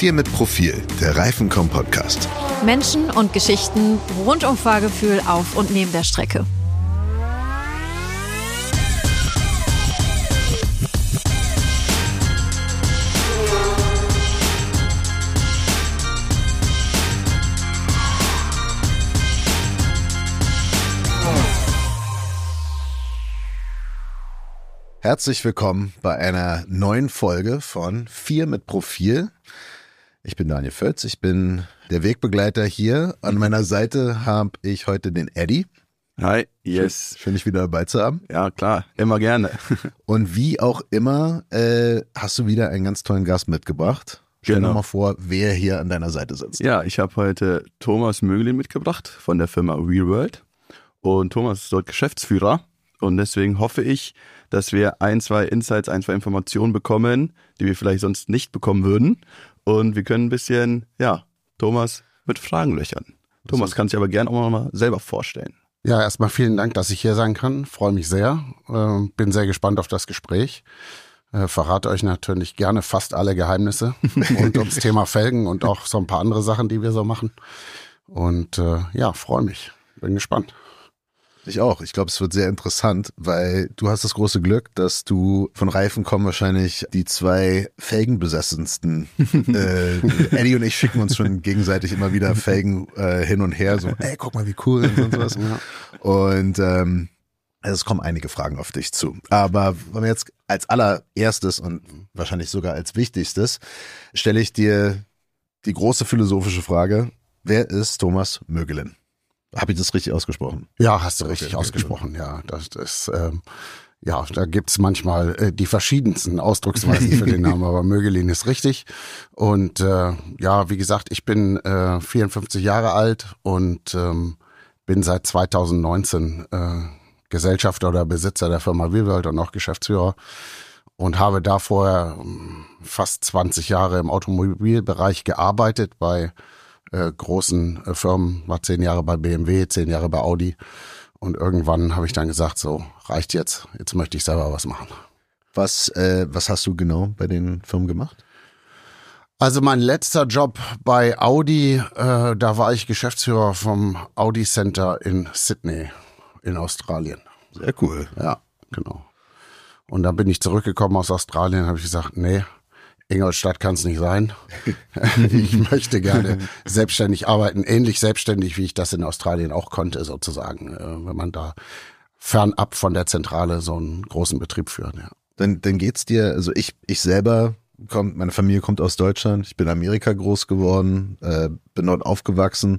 4 mit Profil, der Reifencom-Podcast. Menschen und Geschichten rund um Fahrgefühl auf und neben der Strecke. Herzlich willkommen bei einer neuen Folge von 4 mit Profil. Ich bin Daniel Völz, ich bin der Wegbegleiter hier. An meiner Seite habe ich heute den Eddie. Hi, yes. Schön, dich wieder dabei zu haben. Ja, klar, immer gerne. Und wie auch immer hast du wieder einen ganz tollen Gast mitgebracht. Stell dir mal vor, wer hier an deiner Seite sitzt. Ja, ich habe heute Thomas Mögelin mitgebracht von der Firma Real World. Und Thomas ist dort Geschäftsführer. Und deswegen hoffe ich, dass wir ein, zwei Insights, ein, zwei Informationen bekommen, die wir vielleicht sonst nicht bekommen würden. Und wir können ein bisschen, Thomas mit Fragen löchern. Thomas kann sich aber gerne auch mal selber vorstellen. Ja, erstmal vielen Dank, dass ich hier sein kann. Freue mich sehr. Bin sehr gespannt auf das Gespräch. Verrate euch natürlich gerne fast alle Geheimnisse rund ums Thema Felgen und auch so ein paar andere Sachen, die wir so machen. Und freue mich. Bin gespannt. Ich auch. Ich glaube, es wird sehr interessant, weil du hast das große Glück, dass du von Reifencom wahrscheinlich die zwei felgenbesessensten. Eddie und ich schicken uns schon gegenseitig immer wieder Felgen hin und her. So, ey, guck mal, wie cool und sowas. Und es kommen einige Fragen auf dich zu. Aber wenn wir jetzt als allererstes und wahrscheinlich sogar als wichtigstes, stelle ich dir die große philosophische Frage: Wer ist Thomas Mögelin? Habe ich das richtig ausgesprochen? Ja, hast du richtig ausgesprochen, ja. Das ist, da gibt's manchmal die verschiedensten Ausdrucksweisen für den Namen, aber Mögelin ist richtig. Und wie gesagt, ich bin 54 Jahre alt und bin seit 2019 Gesellschafter oder Besitzer der Firma Real World und auch Geschäftsführer und habe da vorher fast 20 Jahre im Automobilbereich gearbeitet bei großen Firmen, war 10 Jahre bei BMW, 10 Jahre bei Audi und irgendwann habe ich dann gesagt, so reicht jetzt möchte ich selber was machen. Was hast du genau bei den Firmen gemacht? Also mein letzter Job bei Audi, da war ich Geschäftsführer vom Audi Center in Sydney in Australien. Sehr cool. Ja, genau. Und dann bin ich zurückgekommen aus Australien, habe ich gesagt, nee, Ingolstadt kann es nicht sein. Ich möchte gerne selbstständig arbeiten, ähnlich selbstständig, wie ich das in Australien auch konnte, sozusagen, wenn man da fernab von der Zentrale so einen großen Betrieb führt. Ja. Dann geht's dir, also ich selber, meine Familie kommt aus Deutschland, ich bin in Amerika groß geworden, bin dort aufgewachsen.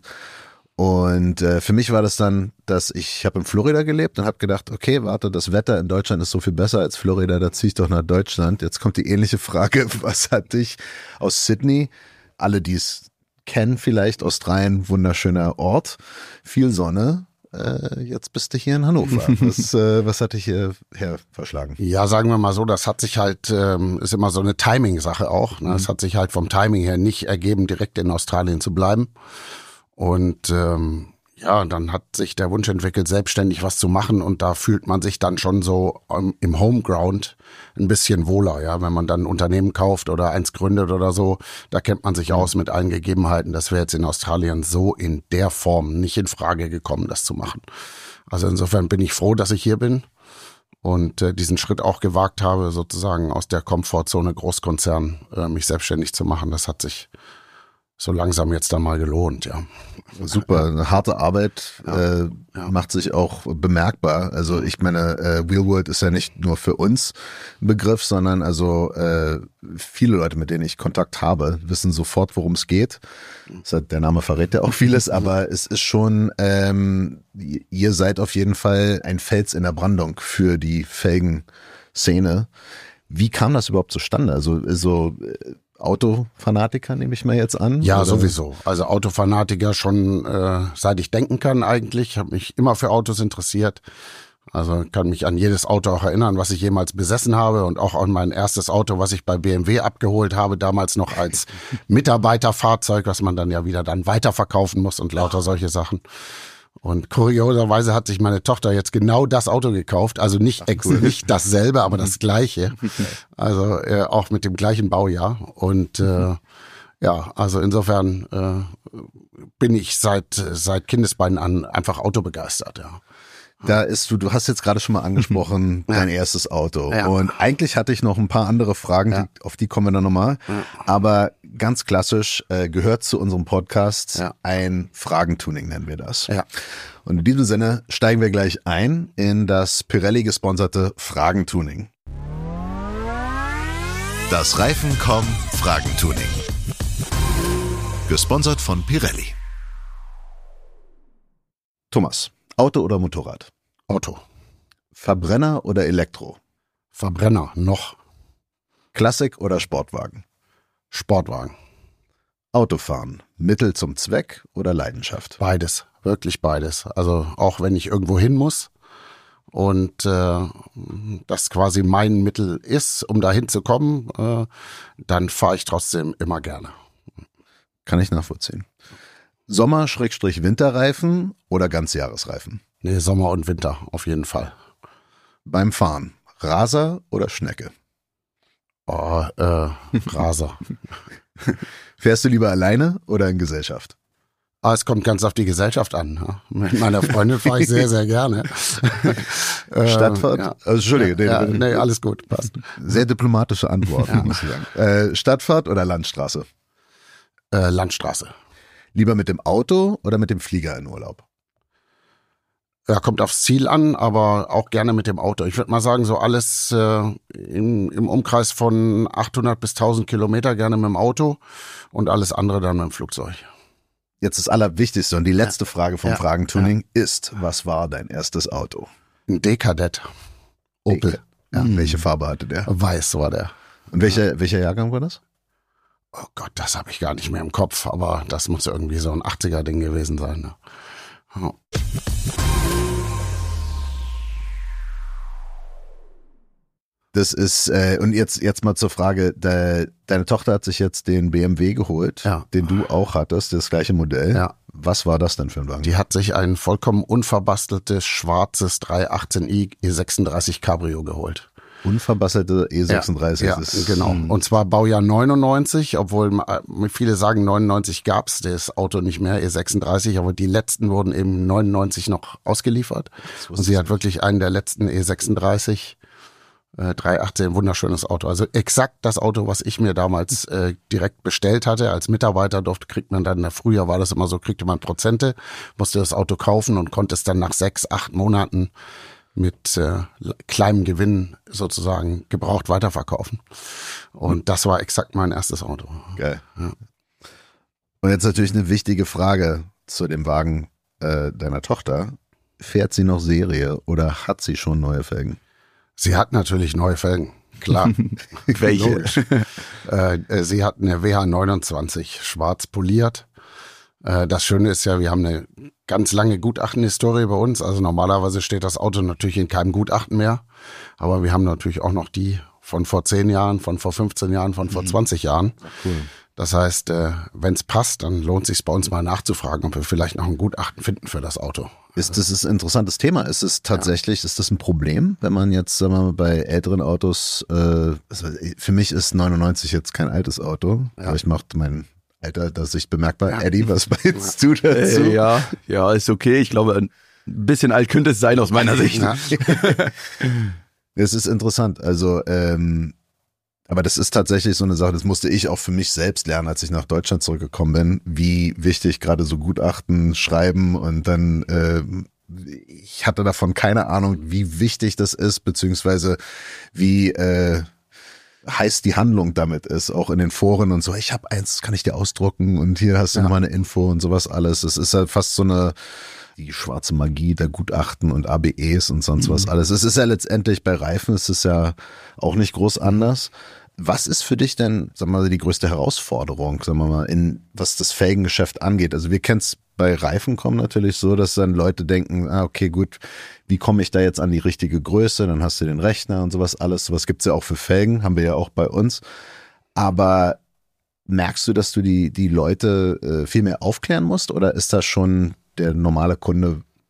Und für mich war das dann, dass ich habe in Florida gelebt und habe gedacht, okay, warte, das Wetter in Deutschland ist so viel besser als Florida, da ziehe ich doch nach Deutschland. Jetzt kommt die ähnliche Frage, was hat dich aus Sydney, alle die es kennen vielleicht, Australien, wunderschöner Ort, viel Sonne, jetzt bist du hier in Hannover. Was hat dich hierher verschlagen? Ja, sagen wir mal so, das hat sich halt, ist immer so eine Timing-Sache auch. Ne? Es hat sich halt vom Timing her nicht ergeben, direkt in Australien zu bleiben. Und dann hat sich der Wunsch entwickelt, selbstständig was zu machen und da fühlt man sich dann schon so im Homeground ein bisschen wohler, ja, wenn man dann ein Unternehmen kauft oder eins gründet oder so, da kennt man sich aus mit allen Gegebenheiten. Das wäre jetzt in Australien so in der Form nicht in Frage gekommen, das zu machen. Also insofern bin ich froh, dass ich hier bin und diesen Schritt auch gewagt habe, sozusagen aus der Komfortzone Großkonzern mich selbstständig zu machen. Das hat sich so langsam jetzt dann mal gelohnt, ja. Super, eine harte Arbeit macht sich auch bemerkbar. Also ich meine, Real World ist ja nicht nur für uns ein Begriff, sondern also viele Leute, mit denen ich Kontakt habe, wissen sofort, worum es geht. Der Name verrät ja auch vieles, aber es ist schon, ihr seid auf jeden Fall ein Fels in der Brandung für die Felgenszene. Wie kam das überhaupt zustande? Also so Autofanatiker nehme ich mal jetzt an? Ja, oder? Sowieso. Also Autofanatiker schon seit ich denken kann eigentlich. Ich habe mich immer für Autos interessiert. Also kann mich an jedes Auto auch erinnern, was ich jemals besessen habe und auch an mein erstes Auto, was ich bei BMW abgeholt habe, damals noch als Mitarbeiterfahrzeug, was man dann ja wieder dann weiterverkaufen muss und lauter solche Sachen. Und kurioserweise hat sich meine Tochter jetzt genau das Auto gekauft, also nicht nicht dasselbe, aber das gleiche, also auch mit dem gleichen Baujahr und Ja, also insofern bin ich seit Kindesbeinen an einfach autobegeistert, ja. Du hast jetzt gerade schon mal angesprochen, dein erstes Auto. Ja. Und eigentlich hatte ich noch ein paar andere Fragen, auf die kommen wir dann nochmal. Aber ganz klassisch gehört zu unserem Podcast ein Fragentuning, nennen wir das. Ja. Und in diesem Sinne steigen wir gleich ein in das Pirelli gesponserte Fragentuning. Das Reifencom Fragentuning. Gesponsert von Pirelli. Thomas, Auto oder Motorrad? Auto. Verbrenner oder Elektro? Verbrenner, noch. Klassik oder Sportwagen? Sportwagen. Autofahren, Mittel zum Zweck oder Leidenschaft? Beides, wirklich beides. Also auch wenn ich irgendwo hin muss und das quasi mein Mittel ist, um da hinzukommen, dann fahre ich trotzdem immer gerne. Kann ich nachvollziehen. Sommer-Winterreifen oder Ganzjahresreifen? Nee, Sommer und Winter, auf jeden Fall. Beim Fahren, Raser oder Schnecke? Oh, Raser. Fährst du lieber alleine oder in Gesellschaft? Es kommt ganz auf die Gesellschaft an. Ja. Mit meiner Freundin fahre ich sehr, sehr gerne. Stadtfahrt? Ja. Also, Entschuldige. Nee, alles gut, passt. Sehr diplomatische Antworten, muss ich sagen. Stadtfahrt oder Landstraße? Landstraße. Lieber mit dem Auto oder mit dem Flieger in Urlaub? Ja, kommt aufs Ziel an, aber auch gerne mit dem Auto. Ich würde mal sagen, so alles im Umkreis von 800 bis 1000 Kilometer gerne mit dem Auto und alles andere dann mit dem Flugzeug. Jetzt das Allerwichtigste und die letzte Frage vom Fragentuning ist, was war dein erstes Auto? Ein D-Kadett. Opel. Ja, welche Farbe hatte der? Weiß war der. Und welcher Jahrgang war das? Oh Gott, das habe ich gar nicht mehr im Kopf, aber das muss irgendwie so ein 80er-Ding gewesen sein. Ne? Oh. Das ist, und jetzt mal zur Frage, deine Tochter hat sich jetzt den BMW geholt, den du auch hattest, das gleiche Modell. Ja. Was war das denn für ein Wagen? Die hat sich ein vollkommen unverbasteltes, schwarzes 318i E36 Cabrio geholt. Unverbastelte E36 ja, ist. Genau. Und zwar Baujahr 99, obwohl viele sagen 99 gab's das Auto nicht mehr, E36, aber die letzten wurden eben 99 noch ausgeliefert. Und sie hat wirklich einen der letzten E36 318, wunderschönes Auto. Also exakt das Auto, was ich mir damals direkt bestellt hatte. Als Mitarbeiter kriegt man dann, früher war das immer so, kriegte man Prozente, musste das Auto kaufen und konnte es dann nach 6-8 Monaten mit kleinem Gewinn sozusagen gebraucht weiterverkaufen. Und das war exakt mein erstes Auto. Geil. Ja. Und jetzt natürlich eine wichtige Frage zu dem Wagen deiner Tochter. Fährt sie noch Serie oder hat sie schon neue Felgen? Sie hat natürlich neue Felgen, klar. Welche? Sie hat eine WH29, schwarz poliert. Das Schöne ist ja, wir haben eine ganz lange Gutachtenhistorie bei uns. Also normalerweise steht das Auto natürlich in keinem Gutachten mehr. Aber wir haben natürlich auch noch die von vor 10 Jahren, von vor 15 Jahren, von vor 20 Jahren. Cool. Das heißt, wenn es passt, dann lohnt es sich bei uns mal nachzufragen, ob wir vielleicht noch ein Gutachten finden für das Auto. Das ist ein interessantes Thema. Ist es tatsächlich, ist das ein Problem, wenn man jetzt, sagen wir mal, bei älteren Autos, für mich ist 99 jetzt kein altes Auto, aber ich mache mein Alter, das sich bemerkbar. Eddie, was meinst du dazu? Ja, ist okay. Ich glaube, ein bisschen alt könnte es sein aus meiner Sicht. Es ist interessant. Also, aber das ist tatsächlich so eine Sache, das musste ich auch für mich selbst lernen, als ich nach Deutschland zurückgekommen bin, wie wichtig gerade so Gutachten schreiben und dann, ich hatte davon keine Ahnung, wie wichtig das ist, beziehungsweise wie heiß die Handlung damit ist, auch in den Foren und so, ich habe eins, kann ich dir ausdrucken und hier hast du nochmal eine Info und sowas alles. Es ist halt fast so die schwarze Magie der Gutachten und ABEs und sonst was alles. Es ist ja letztendlich bei Reifen, es ist ja auch nicht groß anders. Was ist für dich denn, sagen wir mal, die größte Herausforderung, sagen wir mal, was das Felgengeschäft angeht? Also wir kennen es bei Reifencom natürlich so, dass dann Leute denken, okay, gut, wie komme ich da jetzt an die richtige Größe? Dann hast du den Rechner und sowas alles. Sowas gibt's ja auch für Felgen, haben wir ja auch bei uns. Aber merkst du, dass du die Leute viel mehr aufklären musst oder ist das schon der normale Kunde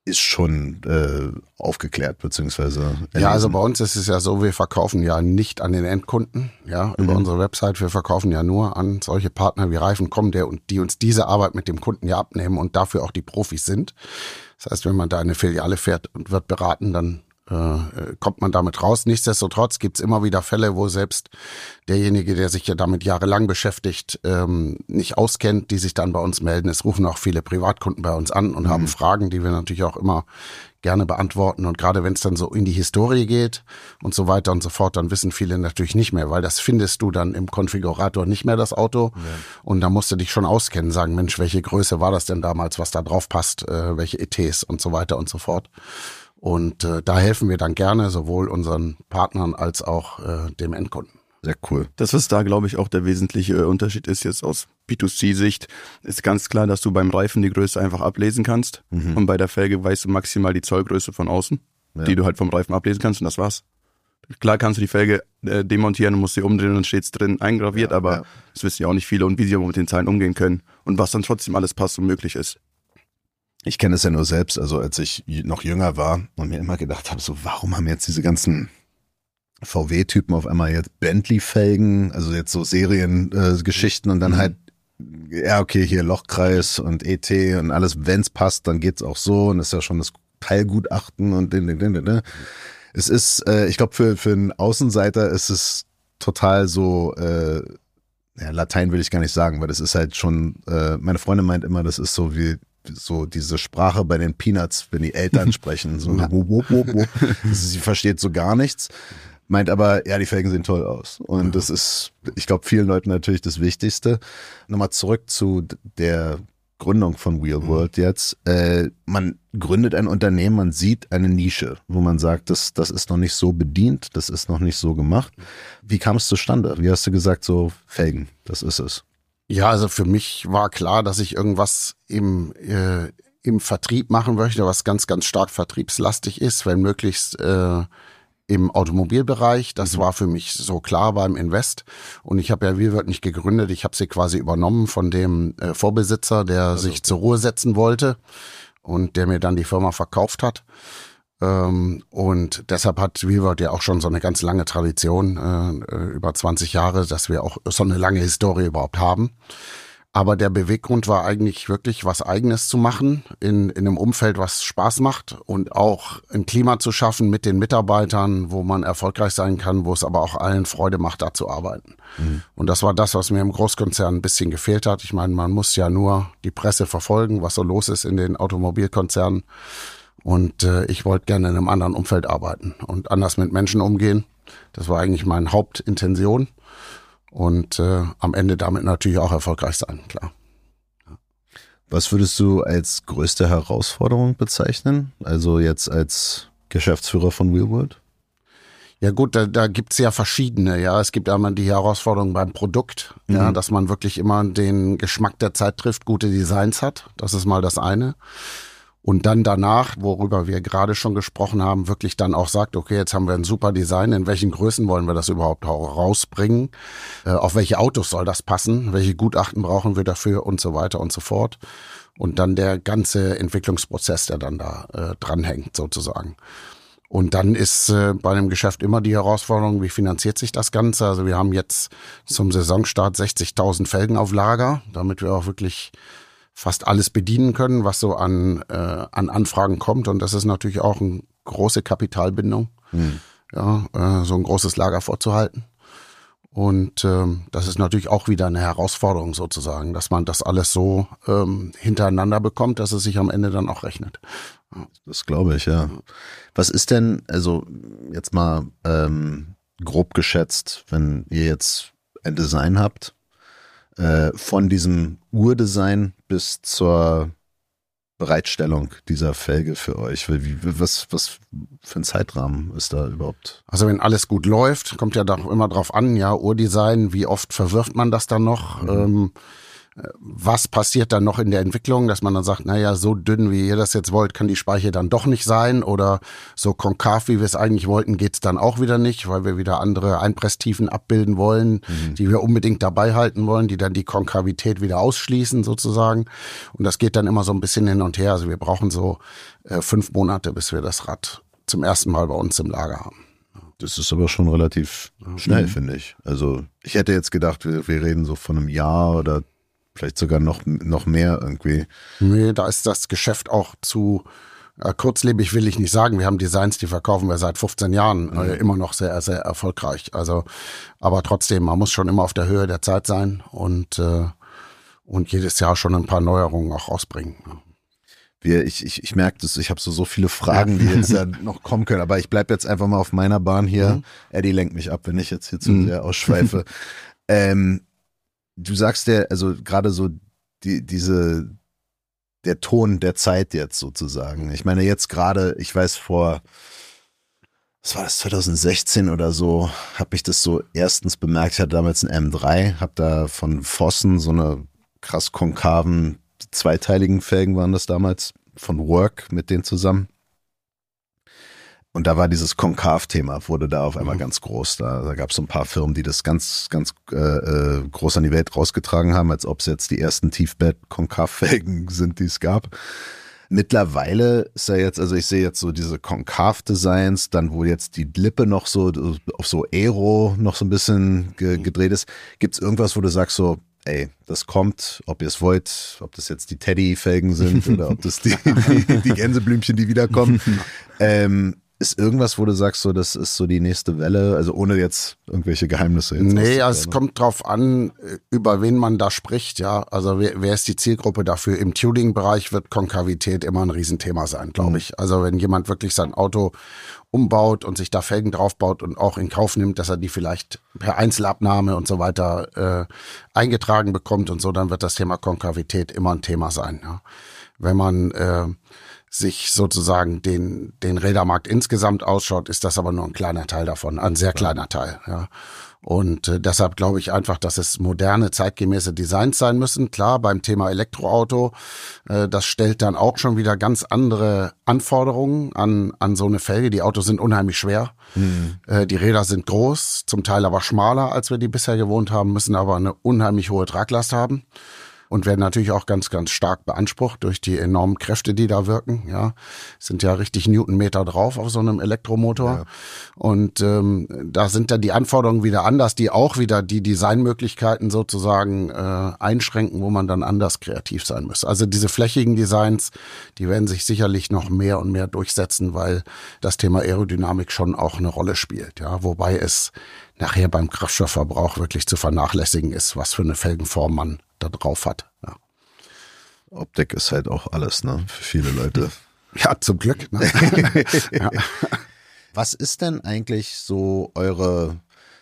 ist schon aufgeklärt, beziehungsweise. Ja, also bei uns ist es ja so, wir verkaufen ja nicht an den Endkunden, ja, über unsere Website. Wir verkaufen ja nur an solche Partner wie Reifencom, die uns diese Arbeit mit dem Kunden ja abnehmen und dafür auch die Profis sind. Das heißt, wenn man da in eine Filiale fährt und wird beraten, dann kommt man damit raus. Nichtsdestotrotz gibt's immer wieder Fälle, wo selbst derjenige, der sich ja damit jahrelang beschäftigt, nicht auskennt, die sich dann bei uns melden. Es rufen auch viele Privatkunden bei uns an und haben Fragen, die wir natürlich auch immer gerne beantworten. Und gerade wenn es dann so in die Historie geht und so weiter und so fort, dann wissen viele natürlich nicht mehr, weil das findest du dann im Konfigurator nicht mehr, das Auto. Ja. Und da musst du dich schon auskennen, sagen, Mensch, welche Größe war das denn damals, was da drauf passt, welche ETs und so weiter und so fort. Und da helfen wir dann gerne sowohl unseren Partnern als auch dem Endkunden. Sehr cool. Das, was da, glaube ich, auch der wesentliche Unterschied ist jetzt aus B2C-Sicht, ist ganz klar, dass du beim Reifen die Größe einfach ablesen kannst. Und bei der Felge weißt du maximal die Zollgröße von außen, die du halt vom Reifen ablesen kannst und das war's. Klar kannst du die Felge demontieren und musst sie umdrehen und steht's drin eingraviert, aber das wissen ja auch nicht viele und wie sie mit den Zahlen umgehen können und was dann trotzdem alles passt und möglich ist. Ich kenne es ja nur selbst, also als ich noch jünger war und mir immer gedacht habe, so warum haben jetzt diese ganzen VW-Typen auf einmal jetzt Bentley-Felgen, also jetzt so Seriengeschichten und dann halt, ja okay, hier Lochkreis und ET und alles, wenn's passt, dann geht's auch so und ist ja schon das Teilgutachten und Es ist, ich glaube für einen Außenseiter ist es total so, Latein will ich gar nicht sagen, weil das ist halt schon, meine Freundin meint immer, das ist so wie so diese Sprache bei den Peanuts, wenn die Eltern sprechen, so sie versteht so gar nichts, meint aber, ja, die Felgen sehen toll aus und das ist, ich glaube, vielen Leuten natürlich das Wichtigste. Nochmal zurück zu der Gründung von Wheel World jetzt. Man gründet ein Unternehmen, man sieht eine Nische, wo man sagt, das ist noch nicht so bedient, das ist noch nicht so gemacht. Wie kam es zustande? Wie hast du gesagt, so Felgen, das ist es? Ja, also für mich war klar, dass ich irgendwas im Vertrieb machen möchte, was ganz, ganz stark vertriebslastig ist, wenn möglichst im Automobilbereich. Das war für mich so klar beim Invest. Und ich habe ja Wheel World nicht gegründet, ich habe sie quasi übernommen von dem Vorbesitzer, der sich zur Ruhe setzen wollte und der mir dann die Firma verkauft hat. Und deshalb hat Wheel World ja auch schon so eine ganz lange Tradition, über 20 Jahre, dass wir auch so eine lange Historie überhaupt haben. Aber der Beweggrund war eigentlich wirklich was Eigenes zu machen, in einem Umfeld, was Spaß macht und auch ein Klima zu schaffen mit den Mitarbeitern, wo man erfolgreich sein kann, wo es aber auch allen Freude macht, da zu arbeiten. Und das war das, was mir im Großkonzern ein bisschen gefehlt hat. Ich meine, man muss ja nur die Presse verfolgen, was so los ist in den Automobilkonzernen. Und ich wollte gerne in einem anderen Umfeld arbeiten und anders mit Menschen umgehen. Das war eigentlich meine Hauptintention. Und am Ende damit natürlich auch erfolgreich sein, klar. Was würdest du als größte Herausforderung bezeichnen? Also jetzt als Geschäftsführer von Wheel World? Ja gut, da gibt's ja verschiedene. Ja, es gibt einmal die Herausforderung beim Produkt, ja, dass man wirklich immer den Geschmack der Zeit trifft, gute Designs hat. Das ist mal das eine. Und dann danach, worüber wir gerade schon gesprochen haben, wirklich dann auch sagt, okay, jetzt haben wir ein super Design, in welchen Größen wollen wir das überhaupt rausbringen, auf welche Autos soll das passen, welche Gutachten brauchen wir dafür und so weiter und so fort. Und dann der ganze Entwicklungsprozess, der dann da dranhängt sozusagen. Und dann ist bei einem Geschäft immer die Herausforderung, wie finanziert sich das Ganze? Also wir haben jetzt zum Saisonstart 60.000 Felgen auf Lager, damit wir auch wirklich fast alles bedienen können, was so an Anfragen kommt. Und das ist natürlich auch eine große Kapitalbindung, ja, so ein großes Lager vorzuhalten. Und das ist natürlich auch wieder eine Herausforderung sozusagen, dass man das alles so hintereinander bekommt, dass es sich am Ende dann auch rechnet. Das glaube ich, ja. Was ist denn, also jetzt mal grob geschätzt, wenn ihr jetzt ein Design habt, von diesem Urdesign bis zur Bereitstellung dieser Felge für euch? Was für ein Zeitrahmen ist da überhaupt? Also wenn alles gut läuft, kommt ja doch immer drauf an, ja, Urdesign, wie oft verwirft man das dann noch? was passiert dann noch in der Entwicklung, dass man dann sagt, naja, so dünn, wie ihr das jetzt wollt, kann die Speiche dann doch nicht sein oder so konkav, wie wir es eigentlich wollten, geht's dann auch wieder nicht, weil wir wieder andere Einpresstiefen abbilden wollen, die wir unbedingt dabei halten wollen, die dann die Konkavität wieder ausschließen sozusagen. Und das geht dann immer so ein bisschen hin und her. Also wir brauchen so 5 Monate, bis wir das Rad zum ersten Mal bei uns im Lager haben. Das ist aber schon relativ schnell, finde ich. Also ich hätte jetzt gedacht, wir reden so von einem Jahr oder vielleicht sogar noch mehr irgendwie. Nee, da ist das Geschäft auch zu kurzlebig, will ich nicht sagen. Wir haben Designs, die verkaufen wir seit 15 Jahren immer noch sehr, sehr erfolgreich. Also, aber trotzdem, man muss schon immer auf der Höhe der Zeit sein und jedes Jahr schon ein paar Neuerungen auch rausbringen. Ich merke das, ich habe so viele Fragen, die jetzt ja noch kommen können, aber ich bleibe jetzt einfach mal auf meiner Bahn hier. Eddie lenkt mich ab, wenn ich jetzt hier zu sehr ausschweife. Du sagst ja, also gerade so der Ton der Zeit jetzt sozusagen. Ich meine jetzt gerade, ich weiß was war das, 2016 oder so, habe ich das so erstens bemerkt. Ich hatte damals einen M3, habe da von Vossen so eine krass konkaven, zweiteiligen Felgen waren das damals, von Work mit denen zusammen. Und da war dieses Konkav-Thema, wurde da auf einmal ganz groß. Da gab es so ein paar Firmen, die das ganz, ganz groß an die Welt rausgetragen haben, als ob es jetzt die ersten Tiefbett-Konkav-Felgen sind, die es gab. Mittlerweile ist ja jetzt, also ich sehe jetzt so diese Konkav-Designs, dann wo jetzt die Lippe noch so auf so Aero noch so ein bisschen gedreht ist. Gibt es irgendwas, wo du sagst so, ey, das kommt, ob ihr es wollt, ob das jetzt die Teddy-Felgen sind oder ob das die Gänseblümchen, die wiederkommen. Ist irgendwas, wo du sagst, so, das ist so die nächste Welle, also ohne jetzt irgendwelche Geheimnisse jetzt? Nee, also es kommt drauf an, über wen man da spricht, ja. Also wer ist die Zielgruppe dafür? Im Tuning-Bereich wird Konkavität immer ein Riesenthema sein, glaube ich. Also wenn jemand wirklich sein Auto umbaut und sich da Felgen draufbaut und auch in Kauf nimmt, dass er die vielleicht per Einzelabnahme und so weiter eingetragen bekommt und so, dann wird das Thema Konkavität immer ein Thema sein, ja. Wenn man sich sozusagen den Rädermarkt insgesamt ausschaut, ist das aber nur ein kleiner Teil davon, ein sehr kleiner Teil, ja. Und deshalb glaube ich einfach, dass es moderne, zeitgemäße Designs sein müssen. Klar, beim Thema Elektroauto, das stellt dann auch schon wieder ganz andere Anforderungen an so eine Felge. Die Autos sind unheimlich schwer. Die Räder sind groß, zum Teil aber schmaler, als wir die bisher gewohnt haben, müssen aber eine unheimlich hohe Traglast haben. Und werden natürlich auch ganz, ganz stark beansprucht durch die enormen Kräfte, die da wirken. Ja, sind ja richtig Newtonmeter drauf auf so einem Elektromotor. Ja. Und da sind dann die Anforderungen wieder anders, die auch wieder die Designmöglichkeiten sozusagen einschränken, wo man dann anders kreativ sein muss. Also diese flächigen Designs, die werden sich sicherlich noch mehr und mehr durchsetzen, weil das Thema Aerodynamik schon auch eine Rolle spielt. Ja, wobei es nachher beim Kraftstoffverbrauch wirklich zu vernachlässigen ist, was für eine Felgenform man da drauf hat. Ja. Optik ist halt auch alles, ne? Für viele Leute. Ja, zum Glück. Ne? Ja. Was ist denn eigentlich so eure,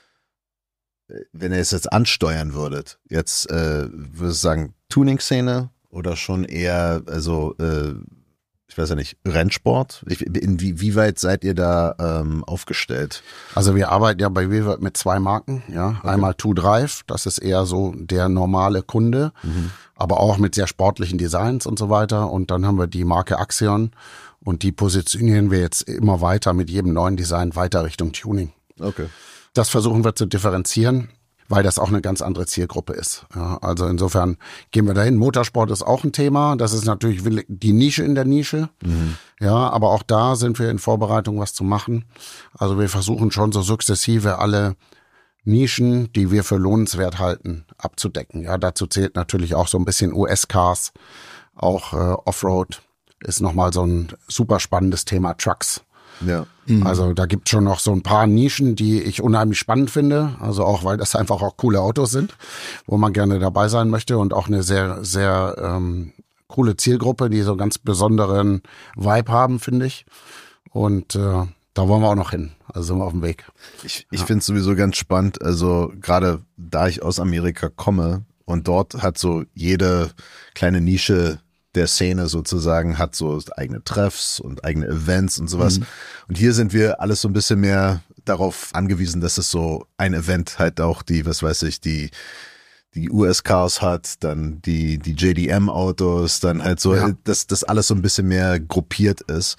wenn ihr es jetzt ansteuern würdet, jetzt würde ich sagen, Tuning-Szene oder schon eher, also ich weiß ja nicht, Rennsport? Inwieweit seid ihr da aufgestellt? Also wir arbeiten ja bei WeWorld mit 2 Marken. Ja, okay. Einmal To Drive, das ist eher so der normale Kunde, aber auch mit sehr sportlichen Designs und so weiter. Und dann haben wir die Marke Axion und die positionieren wir jetzt immer weiter mit jedem neuen Design weiter Richtung Tuning. Okay. Das versuchen wir zu differenzieren, weil das auch eine ganz andere Zielgruppe ist. Ja, also insofern gehen wir dahin. Motorsport ist auch ein Thema. Das ist natürlich die Nische in der Nische. Ja, aber auch da sind wir in Vorbereitung, was zu machen. Also wir versuchen schon so sukzessive alle Nischen, die wir für lohnenswert halten, abzudecken. Ja, dazu zählt natürlich auch so ein bisschen US-Cars, auch Offroad ist nochmal so ein super spannendes Thema, Trucks. Ja. Also da gibt es schon noch so ein paar Nischen, die ich unheimlich spannend finde. Also auch, weil das einfach auch coole Autos sind, wo man gerne dabei sein möchte und auch eine sehr, sehr coole Zielgruppe, die so ganz besonderen Vibe haben, finde ich. Und da wollen wir auch noch hin. Also sind wir auf dem Weg. Ich finde es sowieso ganz spannend. Also gerade da ich aus Amerika komme und dort hat so jede kleine Nische der Szene sozusagen hat so eigene Treffs und eigene Events und sowas. Und hier sind wir alles so ein bisschen mehr darauf angewiesen, dass es so ein Event halt auch die, was weiß ich, die die US-Cars hat, dann die JDM-Autos, dann halt so, dass das alles so ein bisschen mehr gruppiert ist.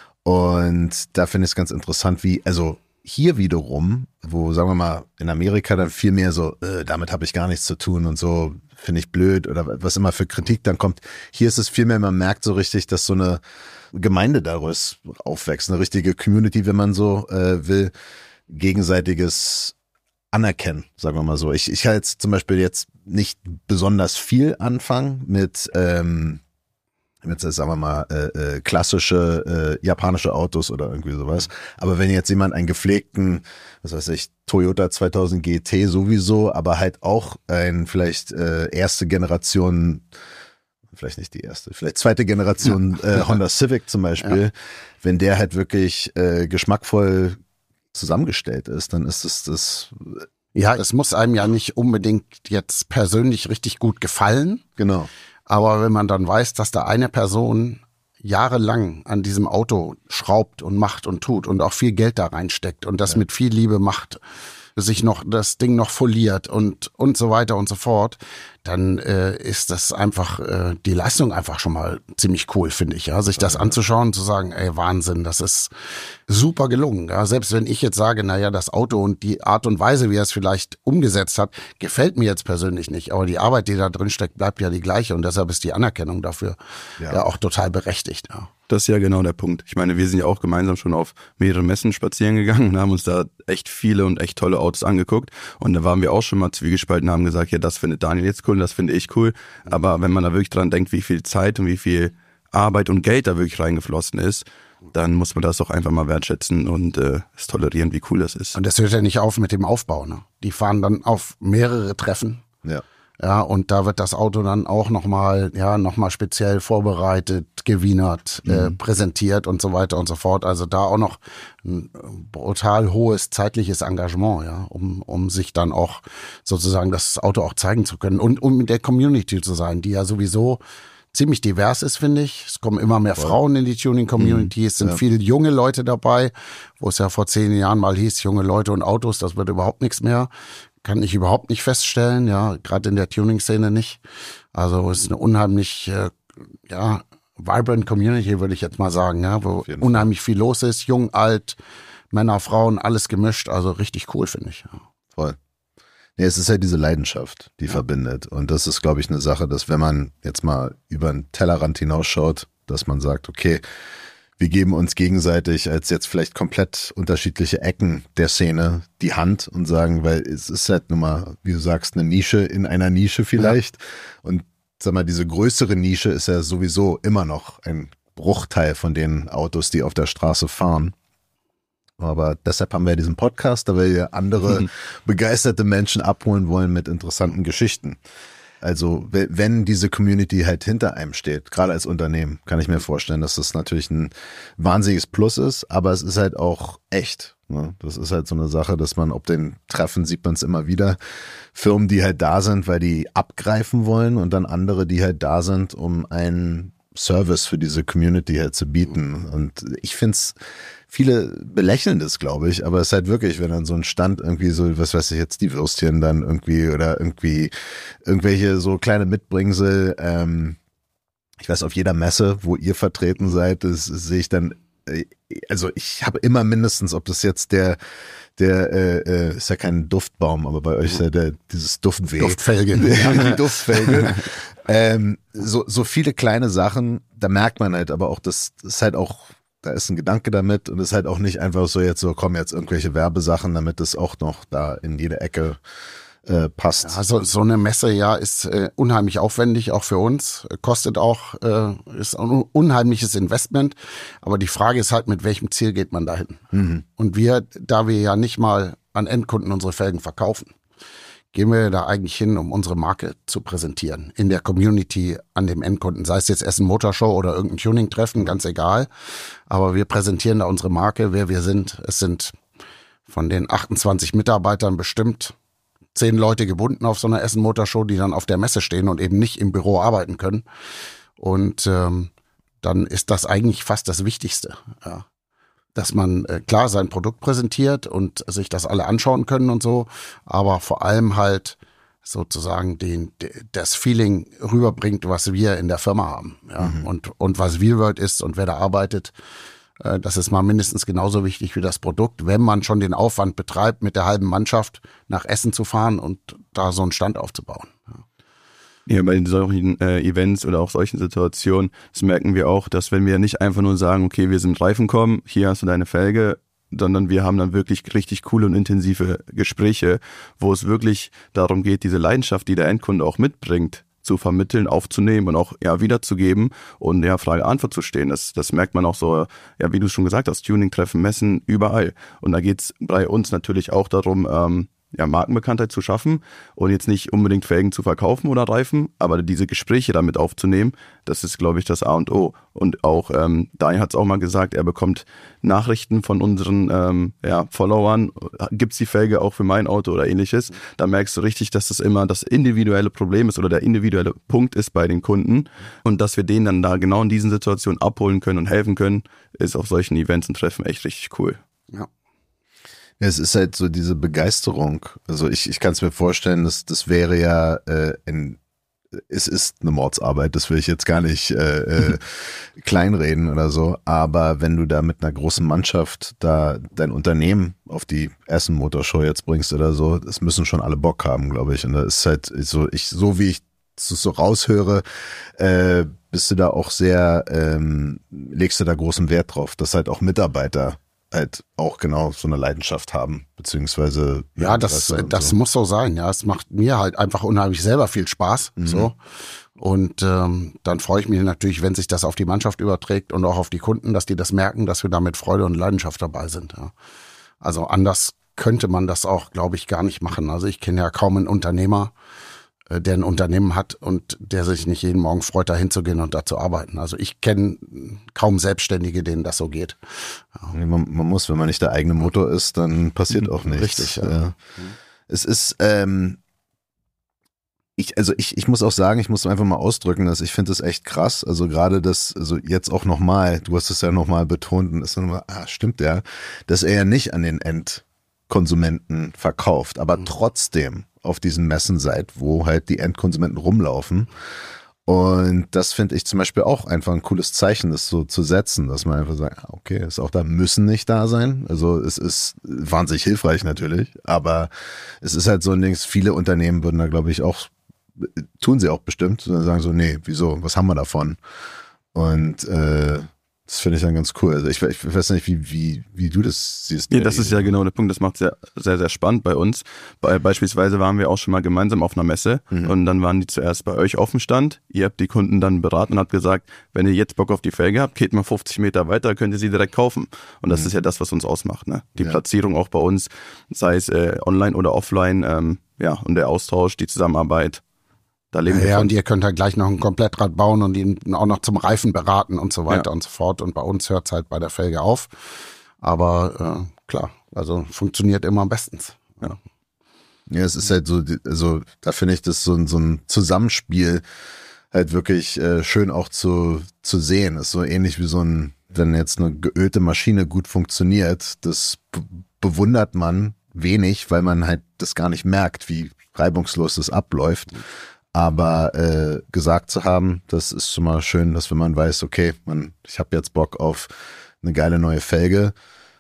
Und da finde ich es ganz interessant, also hier wiederum, wo, sagen wir mal, in Amerika dann viel mehr so, damit habe ich gar nichts zu tun und so, finde ich blöd oder was immer für Kritik dann kommt. Hier ist es viel mehr, man merkt so richtig, dass so eine Gemeinde daraus aufwächst, eine richtige Community, wenn man so will, gegenseitiges Anerkennen, sagen wir mal so. Ich kann jetzt zum Beispiel jetzt nicht besonders viel anfangen mit sagen wir mal, klassische japanische Autos oder irgendwie sowas. Aber wenn jetzt jemand einen gepflegten, was weiß ich, Toyota 2000 GT sowieso, aber halt auch ein vielleicht erste Generation, vielleicht nicht die erste, vielleicht zweite Generation Honda Civic zum Beispiel, wenn der halt wirklich geschmackvoll zusammengestellt ist, dann ist es das. Ja, es muss einem ja nicht unbedingt jetzt persönlich richtig gut gefallen. Genau. Aber wenn man dann weiß, dass da eine Person jahrelang an diesem Auto schraubt und macht und tut und auch viel Geld da reinsteckt und das mit viel Liebe macht, sich noch das Ding noch foliert und so weiter und so fort, dann ist das einfach die Leistung einfach schon mal ziemlich cool, finde ich. Ja, sich das anzuschauen und zu sagen, ey, Wahnsinn, das ist super gelungen. Ja, selbst wenn ich jetzt sage, naja, das Auto und die Art und Weise, wie er es vielleicht umgesetzt hat, gefällt mir jetzt persönlich nicht. Aber die Arbeit, die da drin steckt, bleibt ja die gleiche und deshalb ist die Anerkennung dafür ja auch total berechtigt. Ja. Das ist ja genau der Punkt. Ich meine, wir sind ja auch gemeinsam schon auf mehrere Messen spazieren gegangen und haben uns da echt viele und echt tolle Autos angeguckt. Und da waren wir auch schon mal zwiegespalten und haben gesagt, ja, das findet Daniel jetzt cool, das finde ich cool. Aber wenn man da wirklich dran denkt, wie viel Zeit und wie viel Arbeit und Geld da wirklich reingeflossen ist, dann muss man das doch einfach mal wertschätzen und es tolerieren, wie cool das ist. Und das hört ja nicht auf mit dem Aufbau. Ne? Die fahren dann auf mehrere Treffen. Ja. Ja, und da wird das Auto dann auch nochmal speziell vorbereitet, gewienert, präsentiert und so weiter und so fort. Also da auch noch ein brutal hohes zeitliches Engagement, ja, um sich dann auch sozusagen das Auto auch zeigen zu können und um mit der Community zu sein, die ja sowieso ziemlich divers ist, finde ich. Es kommen immer mehr Frauen in die Tuning-Community. Es sind viele junge Leute dabei, wo es ja vor 10 Jahren mal hieß, junge Leute und Autos, das wird überhaupt nichts mehr. Kann ich überhaupt nicht feststellen, ja, gerade in der Tuning-Szene nicht. Also es ist eine unheimlich, vibrant Community, würde ich jetzt mal sagen, ja, wo unheimlich viel los ist, jung, alt, Männer, Frauen, alles gemischt, also richtig cool, finde ich. Ja. Voll. Nee, es ist ja diese Leidenschaft, die verbindet. Und das ist, glaube ich, eine Sache, dass wenn man jetzt mal über den Tellerrand hinausschaut, dass man sagt, okay, wir geben uns gegenseitig als jetzt vielleicht komplett unterschiedliche Ecken der Szene die Hand und sagen, weil es ist halt nun mal, wie du sagst, eine Nische in einer Nische vielleicht. Ja. Und sag mal, diese größere Nische ist ja sowieso immer noch ein Bruchteil von den Autos, die auf der Straße fahren. Aber deshalb haben wir diesen Podcast, da wir andere begeisterte Menschen abholen wollen mit interessanten Geschichten. Also wenn diese Community halt hinter einem steht, gerade als Unternehmen, kann ich mir vorstellen, dass das natürlich ein wahnsinniges Plus ist, aber es ist halt auch echt. Ne? Das ist halt so eine Sache, dass man, ob den Treffen sieht man es immer wieder, Firmen, die halt da sind, weil die abgreifen wollen und dann andere, die halt da sind, um einen Service für diese Community halt zu bieten. Und ich find's, viele belächeln das, glaube ich, aber es ist halt wirklich, wenn dann so ein Stand irgendwie so, was weiß ich jetzt, die Würstchen dann irgendwie oder irgendwie irgendwelche so kleine Mitbringsel, ich weiß, auf jeder Messe, wo ihr vertreten seid, das sehe ich dann, also ich habe immer mindestens, ob das jetzt der ist ja kein Duftbaum, aber bei euch ist ja dieses Duftweh. Duftfelge. Die Duftfelge. So viele kleine Sachen, da merkt man halt aber auch, das ist halt auch, da ist ein Gedanke damit und es ist halt auch nicht einfach so jetzt so, kommen jetzt irgendwelche Werbesachen, damit es auch noch da in jede Ecke passt. Also so eine Messe ist unheimlich aufwendig, auch für uns, kostet auch, ist ein unheimliches Investment, aber die Frage ist halt, mit welchem Ziel geht man dahin? Mhm. Und da wir ja nicht mal an Endkunden unsere Felgen verkaufen, gehen wir da eigentlich hin, um unsere Marke zu präsentieren, in der Community an dem Endkunden, sei es jetzt Essen Motorshow oder irgendein Tuning-Treffen, ganz egal, aber wir präsentieren da unsere Marke, wer wir sind. Es sind von den 28 Mitarbeitern bestimmt 10 Leute gebunden auf so einer Essen Motorshow, die dann auf der Messe stehen und eben nicht im Büro arbeiten können. Und dann ist das eigentlich fast das Wichtigste, ja. Dass man klar sein Produkt präsentiert und sich das alle anschauen können und so, aber vor allem halt sozusagen das Feeling rüberbringt, was wir in der Firma haben. Ja? Und was Wheelworld ist und wer da arbeitet, das ist mal mindestens genauso wichtig wie das Produkt, wenn man schon den Aufwand betreibt, mit der halben Mannschaft nach Essen zu fahren und da so einen Stand aufzubauen. Ja, bei solchen Events oder auch solchen Situationen, das merken wir auch, dass wenn wir nicht einfach nur sagen, okay, wir sind mit Reifencom, hier hast du deine Felge, sondern wir haben dann wirklich richtig coole und intensive Gespräche, wo es wirklich darum geht, diese Leidenschaft, die der Endkunde auch mitbringt, zu vermitteln, aufzunehmen und auch wiederzugeben und Frage-Antwort zu stehen. Das merkt man auch so, wie du schon gesagt hast, Tuning-Treffen, Messen, überall. Und da geht's bei uns natürlich auch darum, Markenbekanntheit zu schaffen und jetzt nicht unbedingt Felgen zu verkaufen oder Reifen, aber diese Gespräche damit aufzunehmen, das ist, glaube ich, das A und O. Und auch Daniel hat es auch mal gesagt, er bekommt Nachrichten von unseren Followern, gibt's die Felge auch für mein Auto oder ähnliches. Da merkst du richtig, dass das immer das individuelle Problem ist oder der individuelle Punkt ist bei den Kunden und dass wir denen dann da genau in diesen Situationen abholen können und helfen können, ist auf solchen Events und Treffen echt richtig cool. Ja. Ja, es ist halt so diese Begeisterung. Also ich kann es mir vorstellen, das wäre ja es ist eine Mordsarbeit, das will ich jetzt gar nicht kleinreden oder so, aber wenn du da mit einer großen Mannschaft da dein Unternehmen auf die Essen Motorshow jetzt bringst oder so, das müssen schon alle Bock haben, glaube ich. Und da ist halt so wie ich es so raushöre, bist du da auch sehr, legst du da großen Wert drauf, dass halt auch Mitarbeiter halt auch genau so eine Leidenschaft haben, beziehungsweise das muss so sein, ja, es macht mir halt einfach unheimlich selber viel Spaß, so, und dann freue ich mich natürlich, wenn sich das auf die Mannschaft überträgt und auch auf die Kunden, dass die das merken, dass wir da mit Freude und Leidenschaft dabei sind, ja. Also anders könnte man das auch, glaube ich, gar nicht machen. Also ich kenne ja kaum einen Unternehmer, der ein Unternehmen hat und der sich nicht jeden Morgen freut, da hinzugehen und da zu arbeiten. Also ich kenne kaum Selbstständige, denen das so geht. Ja. Man muss, wenn man nicht der eigene Motor ist, dann passiert auch nichts. Richtig, ja. Es ist, ich muss auch sagen, ich muss einfach mal ausdrücken, dass ich finde es echt krass. Also gerade das, also jetzt auch nochmal, du hast es ja nochmal betont und ist nochmal, stimmt ja, dass er ja nicht an den Endkonsumenten verkauft, aber trotzdem auf diesen Messen seid, wo halt die Endkonsumenten rumlaufen. Und das finde ich zum Beispiel auch einfach ein cooles Zeichen, das so zu setzen, dass man einfach sagt, okay, ist auch da, müssen nicht da sein. Also es ist wahnsinnig hilfreich natürlich, aber es ist halt so ein Ding, viele Unternehmen würden da, glaube ich, auch, tun sie auch bestimmt, sondern sagen so, nee, wieso, was haben wir davon? Und das finde ich dann ganz cool. Also ich weiß nicht, wie du das siehst. Ja, das ist ja genau der Punkt. Das macht es ja sehr, sehr spannend bei uns. Beispielsweise waren wir auch schon mal gemeinsam auf einer Messe und dann waren die zuerst bei euch auf dem Stand. Ihr habt die Kunden dann beraten und habt gesagt, wenn ihr jetzt Bock auf die Felge habt, geht mal 50 Meter weiter, könnt ihr sie direkt kaufen. Und das ist ja das, was uns ausmacht. Ne? Die Platzierung auch bei uns, sei es online oder offline, und der Austausch, die Zusammenarbeit. Da leben wir und ihr könnt halt gleich noch ein Komplettrad bauen und ihn auch noch zum Reifen beraten und so weiter und so fort. Und bei uns hört es halt bei der Felge auf. Aber klar, also funktioniert immer am besten. Ja. Ja, es ist halt so, also da finde ich das so ein Zusammenspiel halt wirklich schön auch zu sehen. Ist so ähnlich wie wenn jetzt eine geölte Maschine gut funktioniert, das bewundert man wenig, weil man halt das gar nicht merkt, wie reibungslos das abläuft. Aber gesagt zu haben, das ist schon mal schön, dass wenn man weiß, okay, ich habe jetzt Bock auf eine geile neue Felge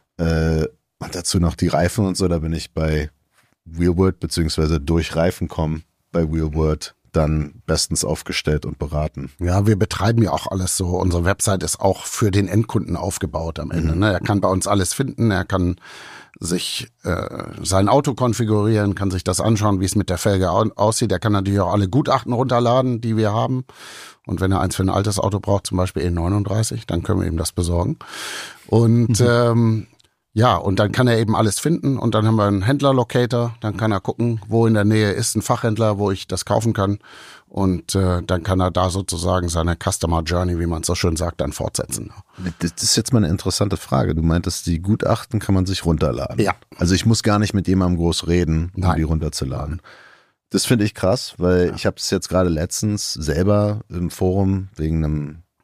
und dazu noch die Reifen und so, da bin ich bei Wheelworld beziehungsweise durch Reifencom bei Wheelworld dann bestens aufgestellt und beraten. Ja, wir betreiben ja auch alles so. Unsere Website ist auch für den Endkunden aufgebaut am Ende. Ne? Er kann bei uns alles finden, er kann sich sein Auto konfigurieren, kann sich das anschauen, wie es mit der Felge aussieht. Er kann natürlich auch alle Gutachten runterladen, die wir haben. Und wenn er eins für ein altes Auto braucht, zum Beispiel E39, dann können wir ihm das besorgen. Und und dann kann er eben alles finden und dann haben wir einen Händler-Locator, dann kann er gucken, wo in der Nähe ist ein Fachhändler, wo ich das kaufen kann und dann kann er da sozusagen seine Customer Journey, wie man so schön sagt, dann fortsetzen. Das ist jetzt mal eine interessante Frage. Du meintest, die Gutachten kann man sich runterladen. Ja. Also ich muss gar nicht mit jemandem groß reden, um Nein. die runterzuladen. Das finde ich krass, weil ich habe es jetzt gerade letztens selber im Forum wegen einem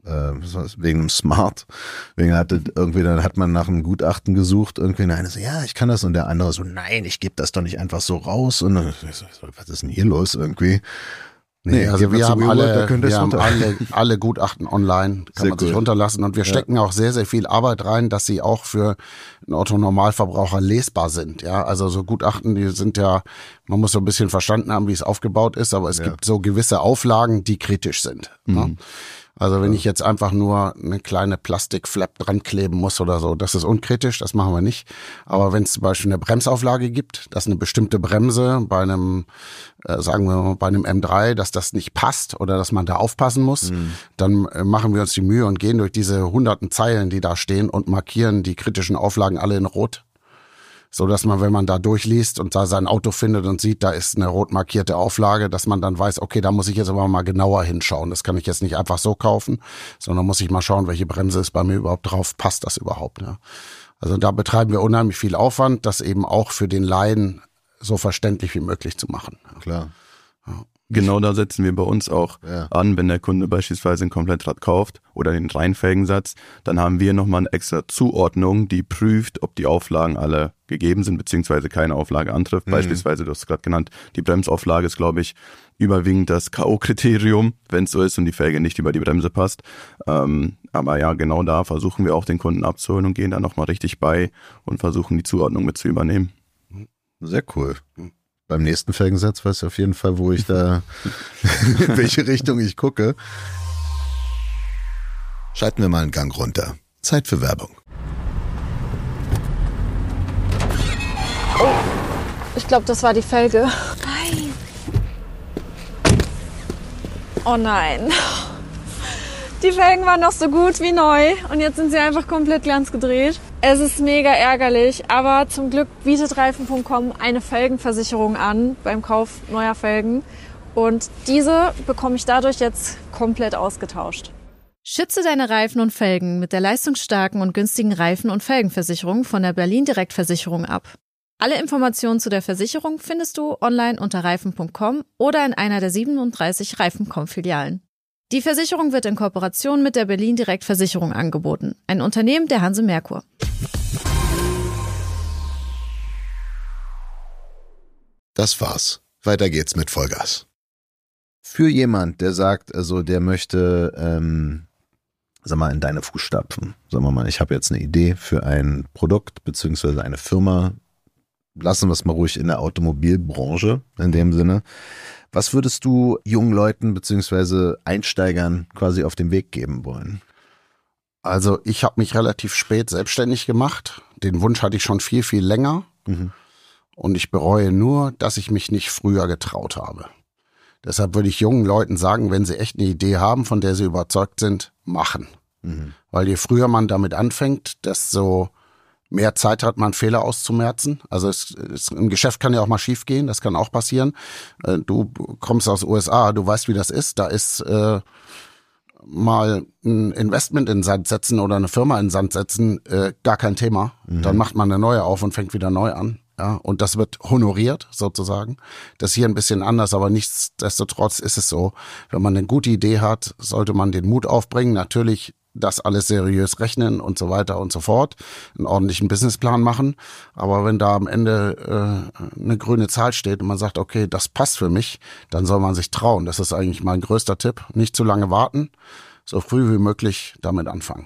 wegen einem Smart. Dann hat man nach einem Gutachten gesucht, irgendwie der eine so, ja, ich kann das, und der andere so, nein, ich gebe das doch nicht einfach so raus. Und dann, was ist denn hier los irgendwie? Nee, also wir haben alle Gutachten online, kann man sich runterlassen, und wir stecken auch sehr, sehr viel Arbeit rein, dass sie auch für einen Otto-Normalverbraucher lesbar sind. Ja, also so Gutachten, die sind ja, man muss so ein bisschen verstanden haben, wie es aufgebaut ist, aber es gibt so gewisse Auflagen, die kritisch sind. Ne? Also wenn ich jetzt einfach nur eine kleine Plastikflap dran kleben muss oder so, das ist unkritisch, das machen wir nicht. Aber wenn es zum Beispiel eine Bremsauflage gibt, dass eine bestimmte Bremse bei einem, sagen wir mal, bei einem M3, dass das nicht passt oder dass man da aufpassen muss, dann machen wir uns die Mühe und gehen durch diese hunderten Zeilen, die da stehen, und markieren die kritischen Auflagen alle in Rot. So dass man, wenn man da durchliest und da sein Auto findet und sieht, da ist eine rot markierte Auflage, dass man dann weiß, okay, da muss ich jetzt aber mal genauer hinschauen. Das kann ich jetzt nicht einfach so kaufen, sondern muss ich mal schauen, welche Bremse ist bei mir überhaupt drauf, passt das überhaupt. Ja? Also da betreiben wir unheimlich viel Aufwand, das eben auch für den Laien so verständlich wie möglich zu machen. Klar. Ja. Genau da setzen wir bei uns auch an, wenn der Kunde beispielsweise ein Komplettrad kauft oder den Reihenfelgensatz, dann haben wir nochmal eine extra Zuordnung, die prüft, ob die Auflagen alle gegeben sind, beziehungsweise keine Auflage antrifft. Beispielsweise, du hast es gerade genannt, die Bremsauflage ist, glaube ich, überwiegend das K.O.-Kriterium, wenn es so ist und die Felge nicht über die Bremse passt. Aber ja, genau da versuchen wir auch den Kunden abzuholen und gehen da nochmal richtig bei und versuchen die Zuordnung mit zu übernehmen. Sehr cool. Beim nächsten Felgensatz weiß ich auf jeden Fall, wo ich da, in welche Richtung ich gucke. Schalten wir mal einen Gang runter. Zeit für Werbung. Oh, ich glaube, das war die Felge. Nein. Oh nein. Die Felgen waren noch so gut wie neu und jetzt sind sie einfach komplett glanzgedreht. Es ist mega ärgerlich, aber zum Glück bietet Reifen.com eine Felgenversicherung an beim Kauf neuer Felgen. Und diese bekomme ich dadurch jetzt komplett ausgetauscht. Schütze deine Reifen und Felgen mit der leistungsstarken und günstigen Reifen- und Felgenversicherung von der Berlin Direktversicherung ab. Alle Informationen zu der Versicherung findest du online unter Reifen.com oder in einer der 37 Reifen.com-Filialen. Die Versicherung wird in Kooperation mit der Berlin Direktversicherung angeboten, ein Unternehmen der Hanse Merkur. Das war's. Weiter geht's mit Vollgas. Für jemand, der sagt, also der möchte, sag mal, in deine Fußstapfen. Sagen wir mal, ich habe jetzt eine Idee für ein Produkt beziehungsweise eine Firma. Lassen wir es mal ruhig in der Automobilbranche in dem Sinne. Was würdest du jungen Leuten beziehungsweise Einsteigern quasi auf den Weg geben wollen? Also ich habe mich relativ spät selbstständig gemacht. Den Wunsch hatte ich schon viel, viel länger. Und ich bereue nur, dass ich mich nicht früher getraut habe. Deshalb würde ich jungen Leuten sagen, wenn sie echt eine Idee haben, von der sie überzeugt sind, machen. Weil je früher man damit anfängt, desto mehr Zeit hat man, Fehler auszumerzen. Also ein Geschäft kann ja auch mal schief gehen, das kann auch passieren. Du kommst aus den USA, du weißt, wie das ist. Da ist mal ein Investment in den Sand setzen oder eine Firma in den Sand setzen gar kein Thema. Dann macht man eine neue auf und fängt wieder neu an. Ja, und das wird honoriert sozusagen. Das ist hier ein bisschen anders, aber nichtsdestotrotz ist es so, wenn man eine gute Idee hat, sollte man den Mut aufbringen. Natürlich das alles seriös rechnen und so weiter und so fort, einen ordentlichen Businessplan machen. Aber wenn da am Ende eine grüne Zahl steht und man sagt, okay, das passt für mich, dann soll man sich trauen. Das ist eigentlich mein größter Tipp. Nicht zu lange warten, so früh wie möglich damit anfangen.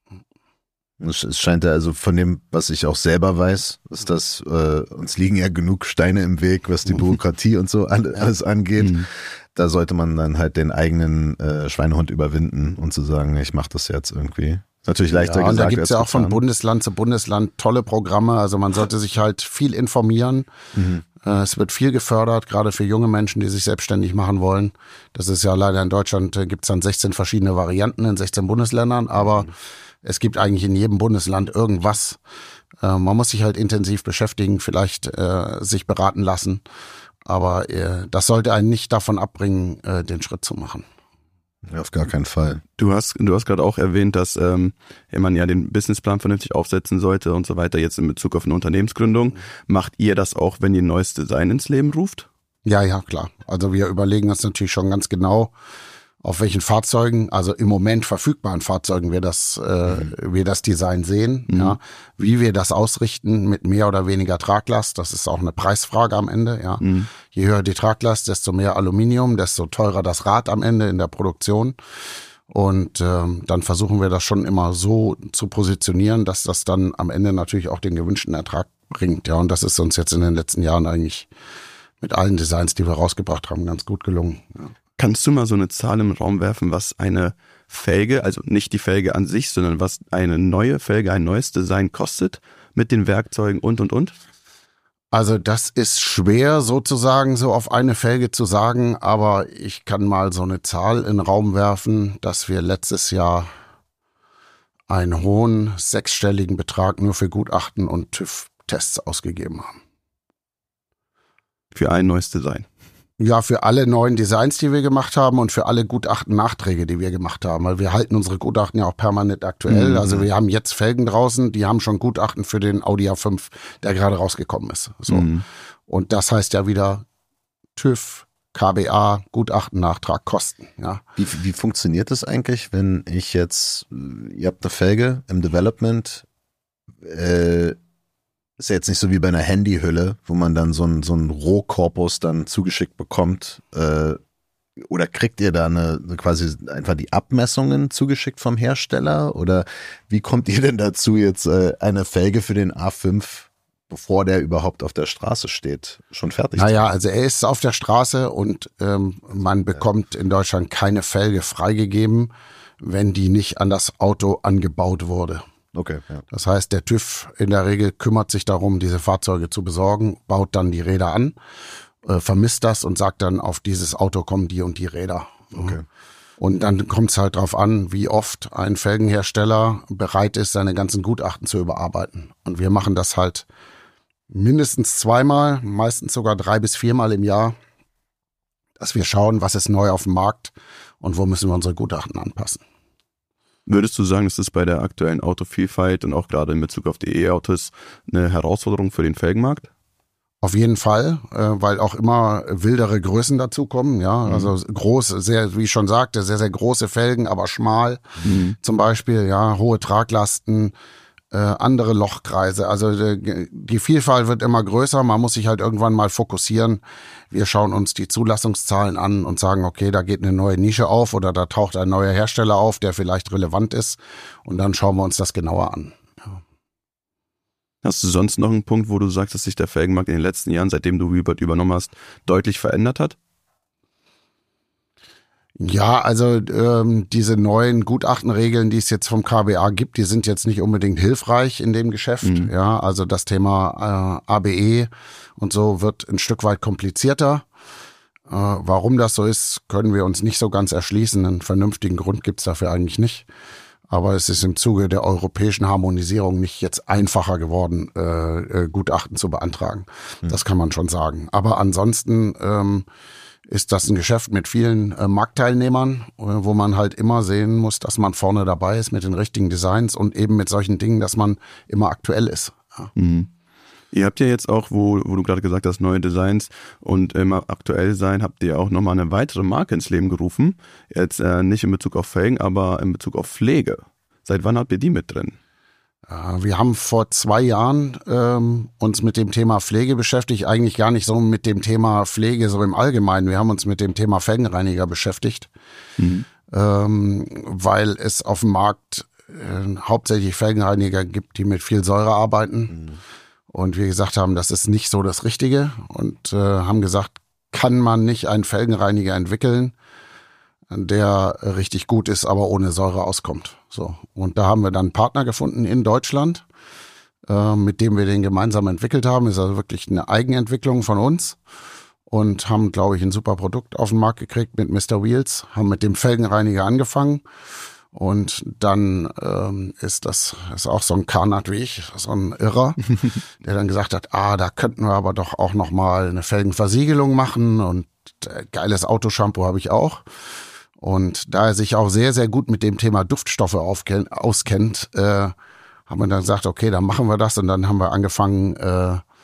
Es scheint ja also von dem, was ich auch selber weiß, ist das, uns liegen ja genug Steine im Weg, was die Bürokratie und so alles angeht. Da sollte man dann halt den eigenen Schweinehund überwinden und zu sagen, ich mache das jetzt irgendwie. Ist natürlich leichter gesagt. Und da gibt's ja auch getan. von Bundesland zu Bundesland tolle Programme. Also man sollte sich halt viel informieren. Es wird viel gefördert, gerade für junge Menschen, die sich selbstständig machen wollen. Das ist ja leider in Deutschland, gibt's dann 16 verschiedene Varianten in 16 Bundesländern, aber es gibt eigentlich in jedem Bundesland irgendwas. Man muss sich halt intensiv beschäftigen, vielleicht sich beraten lassen. Aber das sollte einen nicht davon abbringen, den Schritt zu machen. Ja, auf gar keinen Fall. Du hast gerade auch erwähnt, dass man ja den Businessplan vernünftig aufsetzen sollte und so weiter, jetzt in Bezug auf eine Unternehmensgründung. Macht ihr das auch, wenn ihr ein neues Design ins Leben ruft? Ja, klar. Also wir überlegen uns natürlich schon ganz genau, auf welchen Fahrzeugen, also im Moment verfügbaren Fahrzeugen wir das Design sehen, ja, wie wir das ausrichten mit mehr oder weniger Traglast, das ist auch eine Preisfrage am Ende, ja. Je höher die Traglast, desto mehr Aluminium, desto teurer das Rad am Ende in der Produktion. Und dann versuchen wir das schon immer so zu positionieren, dass das dann am Ende natürlich auch den gewünschten Ertrag bringt, ja. Und das ist uns jetzt in den letzten Jahren eigentlich mit allen Designs, die wir rausgebracht haben, ganz gut gelungen, ja. Kannst du mal so eine Zahl im Raum werfen, was eine Felge, also nicht die Felge an sich, sondern was eine neue Felge, ein neues Design kostet mit den Werkzeugen und? Also das ist schwer sozusagen so auf eine Felge zu sagen, aber ich kann mal so eine Zahl in den Raum werfen, dass wir letztes Jahr einen hohen 6-stelligen Betrag nur für Gutachten und TÜV-Tests ausgegeben haben. Für ein neues Design? Ja, für alle neuen Designs, die wir gemacht haben und für alle Gutachten-Nachträge, die wir gemacht haben. Weil wir halten unsere Gutachten ja auch permanent aktuell. Also wir haben jetzt Felgen draußen, die haben schon Gutachten für den Audi A5, der gerade rausgekommen ist. So. Und das heißt ja wieder TÜV, KBA, Gutachten-Nachtrag, Kosten. Ja. Wie funktioniert das eigentlich, wenn ich jetzt, ihr habt eine Felge im Development, ist ja jetzt nicht so wie bei einer Handyhülle, wo man dann so einen Rohkorpus dann zugeschickt bekommt. Oder kriegt ihr da quasi einfach die Abmessungen zugeschickt vom Hersteller? Oder wie kommt ihr denn dazu, jetzt eine Felge für den A5, bevor der überhaupt auf der Straße steht, schon fertig? Naja, also er ist auf der Straße und man bekommt in Deutschland keine Felge freigegeben, wenn die nicht an das Auto angebaut wurde. Okay, ja. Das heißt, der TÜV in der Regel kümmert sich darum, diese Fahrzeuge zu besorgen, baut dann die Räder an, vermisst das und sagt dann, auf dieses Auto kommen die und die Räder. Okay. Und dann kommt es halt drauf an, wie oft ein Felgenhersteller bereit ist, seine ganzen Gutachten zu überarbeiten. Und wir machen das halt mindestens 2-mal, meistens sogar 3 bis 4-mal im Jahr, dass wir schauen, was ist neu auf dem Markt und wo müssen wir unsere Gutachten anpassen. Würdest du sagen, dass das bei der aktuellen Autovielfalt und auch gerade in Bezug auf die E-Autos eine Herausforderung für den Felgenmarkt? Auf jeden Fall, weil auch immer wildere Größen dazukommen, ja, also groß, sehr, wie ich schon sagte, sehr, sehr große Felgen, aber schmal, zum Beispiel, ja, hohe Traglasten, andere Lochkreise, also die Vielfalt wird immer größer, man muss sich halt irgendwann mal fokussieren. Wir schauen uns die Zulassungszahlen an und sagen, okay, da geht eine neue Nische auf oder da taucht ein neuer Hersteller auf, der vielleicht relevant ist und dann schauen wir uns das genauer an. Ja. Hast du sonst noch einen Punkt, wo du sagst, dass sich der Felgenmarkt in den letzten Jahren, seitdem du Wheelbird übernommen hast, deutlich verändert hat? Ja, also diese neuen Gutachtenregeln, die es jetzt vom KBA gibt, die sind jetzt nicht unbedingt hilfreich in dem Geschäft. Ja, also das Thema ABE und so wird ein Stück weit komplizierter. Warum das so ist, können wir uns nicht so ganz erschließen. Einen vernünftigen Grund gibt's dafür eigentlich nicht. Aber es ist im Zuge der europäischen Harmonisierung nicht jetzt einfacher geworden, Gutachten zu beantragen. Das kann man schon sagen. Aber ansonsten ist das ein Geschäft mit vielen Marktteilnehmern, wo man halt immer sehen muss, dass man vorne dabei ist mit den richtigen Designs und eben mit solchen Dingen, dass man immer aktuell ist. Ja. Ihr habt ja jetzt auch, wo du gerade gesagt hast, neue Designs und immer aktuell sein, habt ihr auch nochmal eine weitere Marke ins Leben gerufen. Jetzt nicht in Bezug auf Felgen, aber in Bezug auf Pflege. Seit wann habt ihr die mit drin? Wir haben vor 2 Jahren uns mit dem Thema Pflege beschäftigt, eigentlich gar nicht so mit dem Thema Pflege so im Allgemeinen. Wir haben uns mit dem Thema Felgenreiniger beschäftigt, weil es auf dem Markt hauptsächlich Felgenreiniger gibt, die mit viel Säure arbeiten. Und wir gesagt haben, das ist nicht so das Richtige und haben gesagt, kann man nicht einen Felgenreiniger entwickeln, der richtig gut ist, aber ohne Säure auskommt. So. Und da haben wir dann einen Partner gefunden in Deutschland, mit dem wir den gemeinsam entwickelt haben. Ist also wirklich eine Eigenentwicklung von uns und haben, glaube ich, ein super Produkt auf den Markt gekriegt mit Mr. Wheels, haben mit dem Felgenreiniger angefangen. Und dann ist auch so ein Karnat wie ich, so ein Irrer, der dann gesagt hat, da könnten wir aber doch auch nochmal eine Felgenversiegelung machen und geiles Autoshampoo habe ich auch. Und da er sich auch sehr, sehr gut mit dem Thema Duftstoffe auskennt, haben wir dann gesagt, okay, dann machen wir das. Und dann haben wir angefangen,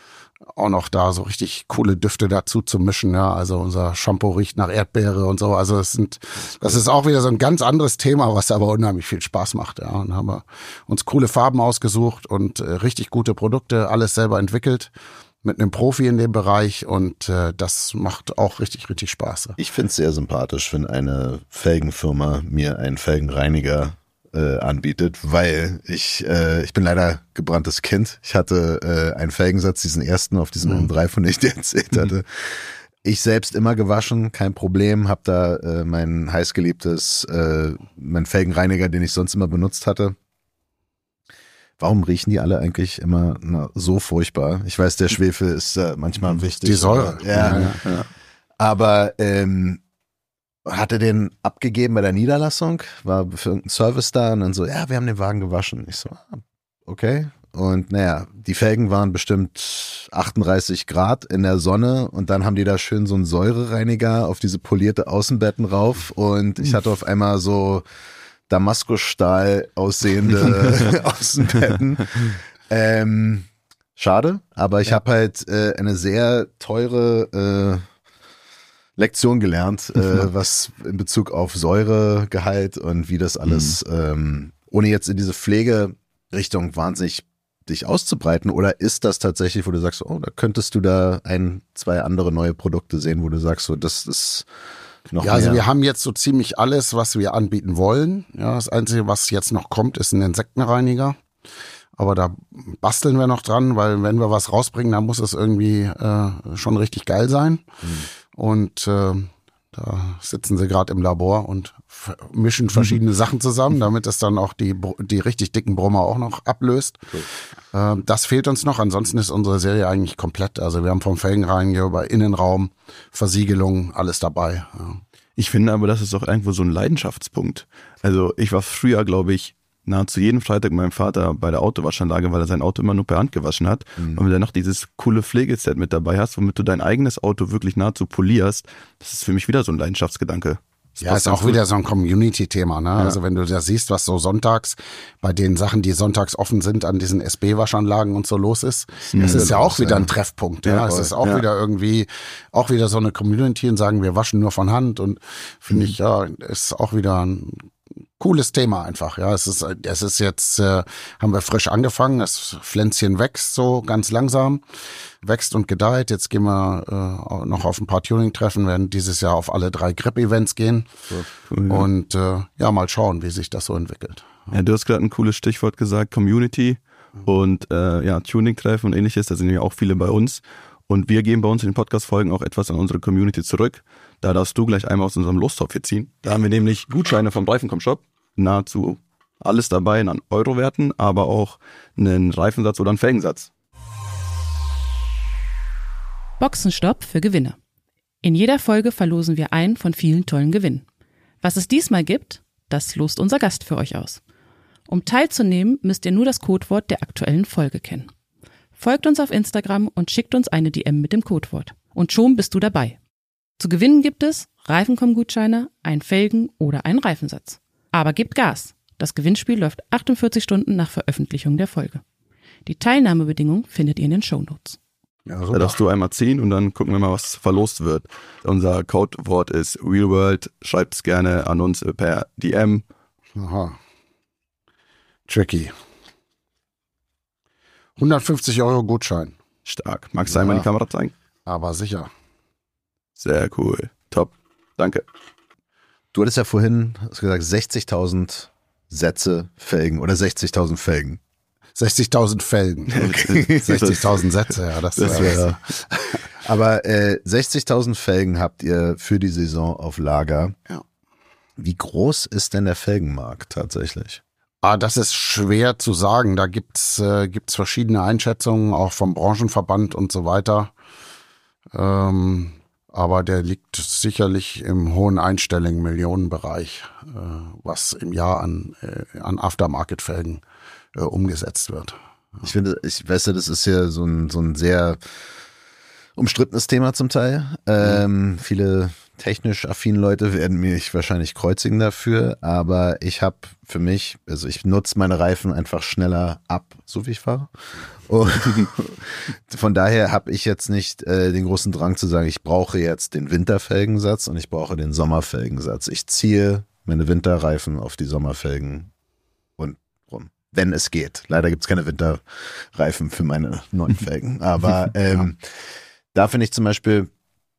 auch noch da so richtig coole Düfte dazu zu mischen. Ja, also unser Shampoo riecht nach Erdbeere und so. Also das ist auch wieder so ein ganz anderes Thema, was aber unheimlich viel Spaß macht. Ja, und haben wir uns coole Farben ausgesucht und richtig gute Produkte, alles selber entwickelt. Mit einem Profi in dem Bereich und das macht auch richtig, richtig Spaß. Ich finde es sehr sympathisch, wenn eine Felgenfirma mir einen Felgenreiniger anbietet, weil ich bin leider gebranntes Kind. Ich hatte einen Felgensatz, diesen ersten auf diesem M3, von dem ich dir erzählt hatte. Ich selbst immer gewaschen, kein Problem, habe da mein heißgeliebtes, mein Felgenreiniger, den ich sonst immer benutzt hatte. Warum riechen die alle eigentlich immer so furchtbar? Ich weiß, der Schwefel ist manchmal wichtig. Die Säure. Ja. Aber hatte den abgegeben bei der Niederlassung, war für irgendeinen Service da und dann so, ja, wir haben den Wagen gewaschen. Ich so, okay. Und naja, die Felgen waren bestimmt 38 Grad in der Sonne und dann haben die da schön so einen Säurereiniger auf diese polierte Außenbetten rauf und ich hatte auf einmal so Damaskusstahl aussehende Außenbetten. Schade, aber ich habe halt eine sehr teure Lektion gelernt, was in Bezug auf Säuregehalt und wie das alles, ohne jetzt in diese Pflegerichtung wahnsinnig dich auszubreiten, oder ist das tatsächlich, wo du sagst, oh, da könntest du da 1, 2 andere neue Produkte sehen, wo du sagst, so, das ist noch mehr. Also wir haben jetzt so ziemlich alles, was wir anbieten wollen. Ja, das Einzige, was jetzt noch kommt, ist ein Insektenreiniger. Aber da basteln wir noch dran, weil wenn wir was rausbringen, dann muss es irgendwie schon richtig geil sein. Und da sitzen sie gerade im Labor und mischen verschiedene Sachen zusammen, damit es dann auch die richtig dicken Brummer auch noch ablöst. Okay. Das fehlt uns noch. Ansonsten ist unsere Serie eigentlich komplett. Also wir haben vom Felgenreiniger über Innenraum, Versiegelung, alles dabei. Ja. Ich finde aber, das ist auch irgendwo so ein Leidenschaftspunkt. Also ich war früher, glaube ich, nahezu jeden Freitag mit meinem Vater bei der Autowaschanlage, weil er sein Auto immer nur per Hand gewaschen hat. Und wenn du dann noch dieses coole Pflegeset mit dabei hast, womit du dein eigenes Auto wirklich nahezu polierst, das ist für mich wieder so ein Leidenschaftsgedanke. Ja, ist auch wieder so ein Community-Thema, ne? Ja. Also wenn du da siehst, was so sonntags bei den Sachen, die sonntags offen sind, an diesen SB-Waschanlagen und so los ist, das ist ja auch wieder ein Treffpunkt, ja. Es ist auch wieder irgendwie, auch wieder so eine Community und sagen, wir waschen nur von Hand und finde ich, ja, ist auch wieder ein cooles Thema einfach, ja. Es ist jetzt, haben wir frisch angefangen, das Pflänzchen wächst so ganz langsam, wächst und gedeiht. Jetzt gehen wir noch auf ein paar Tuning-Treffen, werden dieses Jahr auf alle 3 Grip-Events gehen und ja, mal schauen, wie sich das so entwickelt. Ja, du hast gerade ein cooles Stichwort gesagt, Community und ja, Tuning-Treffen und ähnliches, da sind ja auch viele bei uns. Und wir geben bei uns in den Podcast-Folgen auch etwas an unsere Community zurück. Da darfst du gleich einmal aus unserem Lostopf hier ziehen. Da haben wir nämlich Gutscheine vom Reifenkomm-Shop. Nahezu alles dabei an Eurowerten, aber auch einen Reifensatz oder einen Felgensatz. Boxenstopp für Gewinne. In jeder Folge verlosen wir einen von vielen tollen Gewinnen. Was es diesmal gibt, das lost unser Gast für euch aus. Um teilzunehmen, müsst ihr nur das Codewort der aktuellen Folge kennen. Folgt uns auf Instagram und schickt uns eine DM mit dem Codewort. Und schon bist du dabei. Zu gewinnen gibt es Reifenkomm-Gutscheine, ein Felgen- oder einen Reifensatz. Aber gebt Gas. Das Gewinnspiel läuft 48 Stunden nach Veröffentlichung der Folge. Die Teilnahmebedingungen findet ihr in den Shownotes. Ja, da darfst du einmal ziehen und dann gucken wir mal, was verlost wird. Unser Codewort ist Real World. Schreibt es gerne an uns per DM. Aha. Tricky. 150 € Gutschein. Stark. Magst du einmal die Kamera zeigen? Aber sicher. Sehr cool. Top. Danke. Du hattest ja vorhin, hast gesagt, 60.000 Sätze Felgen oder 60.000 Felgen. 60.000 Felgen. Okay. 60.000 Sätze, ja. Das wäre. Aber 60.000 Felgen habt ihr für die Saison auf Lager. Ja. Wie groß ist denn der Felgenmarkt tatsächlich? Das ist schwer zu sagen. Da gibt's verschiedene Einschätzungen, auch vom Branchenverband und so weiter. Aber der liegt sicherlich im hohen einstelligen Millionenbereich, was im Jahr an Aftermarket-Felgen umgesetzt wird. Ich finde, ich weiß ja, das ist ja so ein sehr umstrittenes Thema zum Teil. Viele technisch affine Leute werden mich wahrscheinlich kreuzigen dafür, aber ich habe für mich, also ich nutze meine Reifen einfach schneller ab, so wie ich fahre. Und von daher habe ich jetzt nicht den großen Drang zu sagen, ich brauche jetzt den Winterfelgensatz und ich brauche den Sommerfelgensatz. Ich ziehe meine Winterreifen auf die Sommerfelgen und rum, wenn es geht. Leider gibt es keine Winterreifen für meine neuen Felgen, aber da finde ich zum Beispiel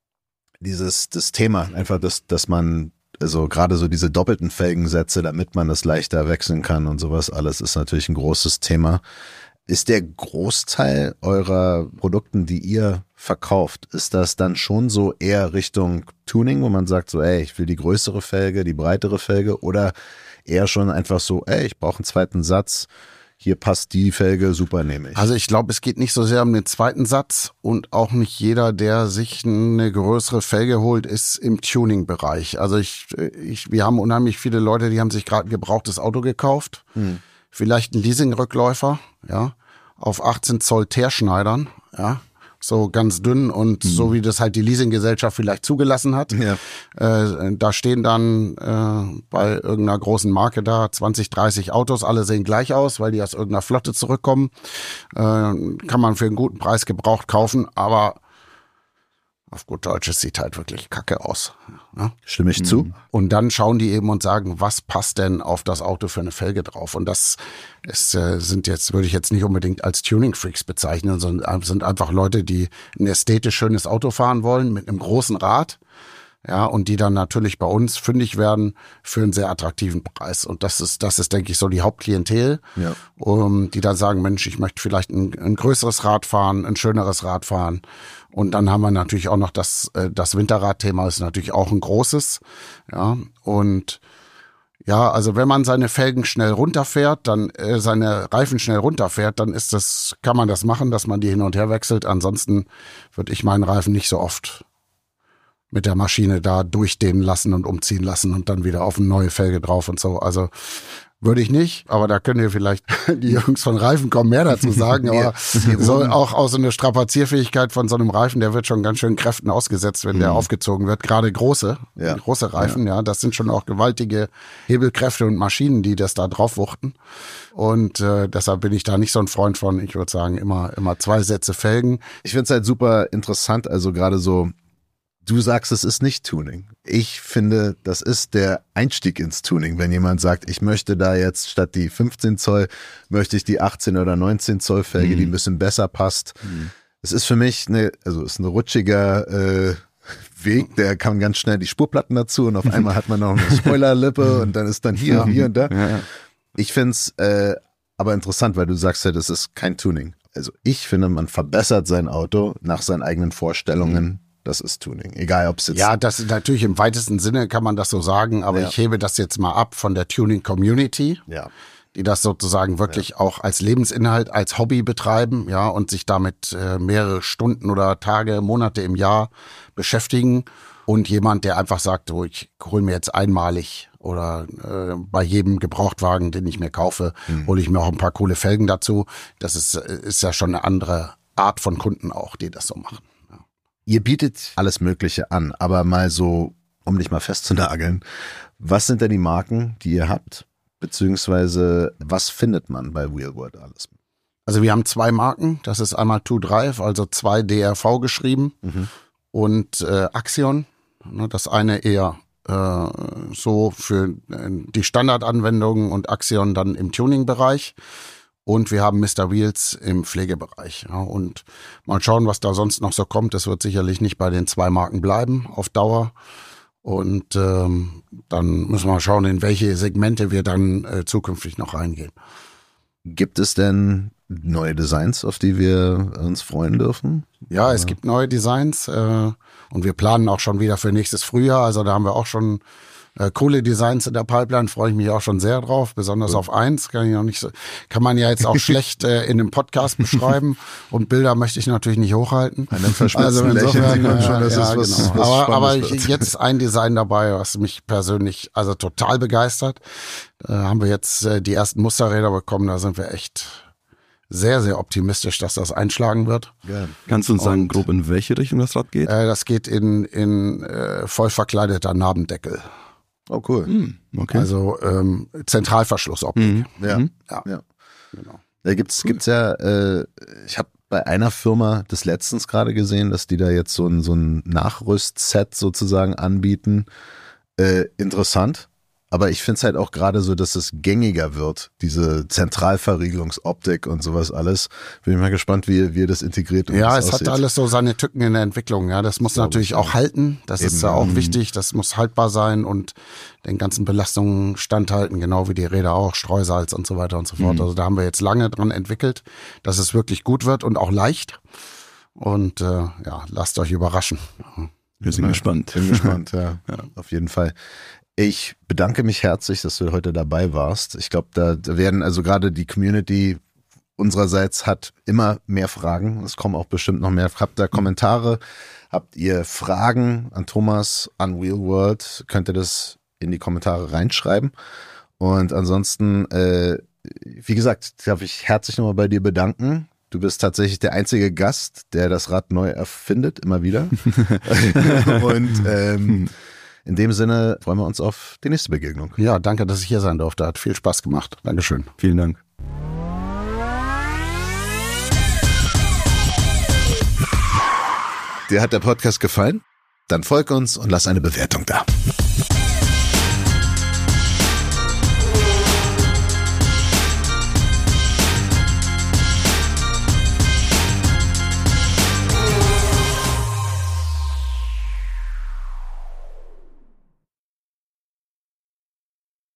das Thema einfach, dass man, also gerade so diese doppelten Felgensätze, damit man das leichter wechseln kann und sowas alles, ist natürlich ein großes Thema. Ist der Großteil eurer Produkten, die ihr verkauft, ist das dann schon so eher Richtung Tuning, wo man sagt so, ey, ich will die größere Felge, die breitere Felge, oder eher schon einfach so, ey, ich brauche einen zweiten Satz, hier passt die Felge, super, nehme ich. Also ich glaube, es geht nicht so sehr um den zweiten Satz und auch nicht jeder, der sich eine größere Felge holt, ist im Tuning-Bereich. Also wir haben unheimlich viele Leute, die haben sich gerade ein gebrauchtes Auto gekauft, vielleicht einen Leasing-Rückläufer, ja, auf 18 Zoll Teerschneidern, ja, so ganz dünn und so wie das halt die Leasinggesellschaft vielleicht zugelassen hat. Ja. Da stehen dann bei irgendeiner großen Marke da 20, 30 Autos, alle sehen gleich aus, weil die aus irgendeiner Flotte zurückkommen. Kann man für einen guten Preis gebraucht kaufen, aber auf gut Deutsch, es sieht halt wirklich kacke aus. Ja? Stimme ich zu. Und dann schauen die eben und sagen, was passt denn auf das Auto für eine Felge drauf? Und das würde ich jetzt nicht unbedingt als Tuning-Freaks bezeichnen, sondern sind einfach Leute, die ein ästhetisch schönes Auto fahren wollen mit einem großen Rad. Ja, und die dann natürlich bei uns fündig werden für einen sehr attraktiven Preis. Und das ist, denke ich, so die Hauptklientel, ja. Die dann sagen, Mensch, ich möchte vielleicht ein größeres Rad fahren, ein schöneres Rad fahren. Und dann haben wir natürlich auch noch das Winterradthema ist natürlich auch ein großes. Ja, und ja, also wenn man seine Felgen schnell runterfährt, dann seine Reifen schnell runterfährt, dann kann man das machen, dass man die hin und her wechselt. Ansonsten würde ich meinen Reifen nicht so oft mit der Maschine da durchdehnen lassen und umziehen lassen und dann wieder auf eine neue Felge drauf und so. Also würde ich nicht, aber da können ja vielleicht die Jungs von Reifen.com mehr dazu sagen. Aber so auch so eine Strapazierfähigkeit von so einem Reifen, der wird schon ganz schön Kräften ausgesetzt, wenn der aufgezogen wird. Gerade große Reifen, ja, das sind schon auch gewaltige Hebelkräfte und Maschinen, die das da drauf wuchten. Und deshalb bin ich da nicht so ein Freund von. Ich würde sagen, immer 2 Sätze Felgen. Ich finde es halt super interessant, also gerade so, du sagst, es ist nicht Tuning. Ich finde, das ist der Einstieg ins Tuning. Wenn jemand sagt, ich möchte da jetzt statt die 15 Zoll, möchte ich die 18 oder 19 Zoll Felge, die ein bisschen besser passt. Es ist für mich ist ein rutschiger Weg, der kann ganz schnell die Spurplatten dazu und auf einmal hat man noch eine Spoilerlippe und dann ist dann hier und da. Ja. Ich finde es aber interessant, weil du sagst ja, das ist kein Tuning. Also ich finde, man verbessert sein Auto nach seinen eigenen Vorstellungen. Das ist Tuning. Egal, ob es jetzt... Ja, das ist natürlich im weitesten Sinne kann man das so sagen, aber ich hebe das jetzt mal ab von der Tuning-Community, die das sozusagen wirklich auch als Lebensinhalt, als Hobby betreiben, ja, und sich damit mehrere Stunden oder Tage, Monate im Jahr beschäftigen. Und jemand, der einfach sagt, ich hole mir jetzt einmalig oder bei jedem Gebrauchtwagen, den ich mir kaufe, hole ich mir auch ein paar coole Felgen dazu. Das ist ja schon eine andere Art von Kunden auch, die das so machen. Ihr bietet alles Mögliche an, aber mal so, um dich mal festzunageln, was sind denn die Marken, die ihr habt? Beziehungsweise, was findet man bei Wheelworld alles? Also wir haben 2 Marken, das ist einmal 2Drive, also 2 DRV geschrieben und Axion. Das eine eher so für die Standardanwendungen und Axion dann im Tuning-Bereich. Und wir haben Mr. Wheels im Pflegebereich. Ja, und mal schauen, was da sonst noch so kommt. Das wird sicherlich nicht bei den 2 Marken bleiben auf Dauer. Und dann müssen wir mal schauen, in welche Segmente wir dann zukünftig noch reingehen. Gibt es denn neue Designs, auf die wir uns freuen dürfen? Ja, es gibt neue Designs und wir planen auch schon wieder für nächstes Frühjahr. Also da haben wir auch schon coole Designs in der Pipeline, freue ich mich auch schon sehr drauf, besonders auf eins, kann man ja jetzt auch schlecht in einem Podcast beschreiben und Bilder möchte ich natürlich nicht hochhalten. Also insofern, aber jetzt ein Design dabei, was mich persönlich also total begeistert. Haben wir jetzt die ersten Musterräder bekommen, da sind wir echt sehr, sehr optimistisch, dass das einschlagen wird. Ja. Kannst du uns sagen, grob in welche Richtung das Rad geht? Das geht in voll verkleideter Narbendeckel. Oh, cool. Okay. Also Zentralverschlussoptik. Ja. Ja. Ja. Genau. Da gibt's ja, ich habe bei einer Firma das letztens gerade gesehen, dass die da jetzt so ein Nachrüstset sozusagen anbieten. Interessant. Aber ich finde es halt auch gerade so, dass es gängiger wird, diese Zentralverriegelungsoptik und sowas alles. Bin ich mal gespannt, wie ihr das integriert. Und Ja, das es aussieht. hat alles so seine Tücken in der Entwicklung. Ja, das muss natürlich auch halten. Das ist ja auch wichtig. Das muss haltbar sein und den ganzen Belastungen standhalten, genau wie die Räder auch, Streusalz und so weiter und so fort. Also da haben wir jetzt lange dran entwickelt, dass es wirklich gut wird und auch leicht. Und lasst euch überraschen. Wir sind gespannt. Bin gespannt, ja. Auf jeden Fall. Ich bedanke mich herzlich, dass du heute dabei warst. Ich glaube, da werden also gerade die Community unsererseits hat immer mehr Fragen. Es kommen auch bestimmt noch mehr. Habt ihr Kommentare? Habt ihr Fragen an Thomas, an Real World? Könnt ihr das in die Kommentare reinschreiben? Und ansonsten, wie gesagt, darf ich herzlich nochmal bei dir bedanken. Du bist tatsächlich der einzige Gast, der das Rad neu erfindet, immer wieder. Und in dem Sinne freuen wir uns auf die nächste Begegnung. Ja, danke, dass ich hier sein durfte. Hat viel Spaß gemacht. Dankeschön. Vielen Dank. Dir hat der Podcast gefallen? Dann folg uns und lass eine Bewertung da.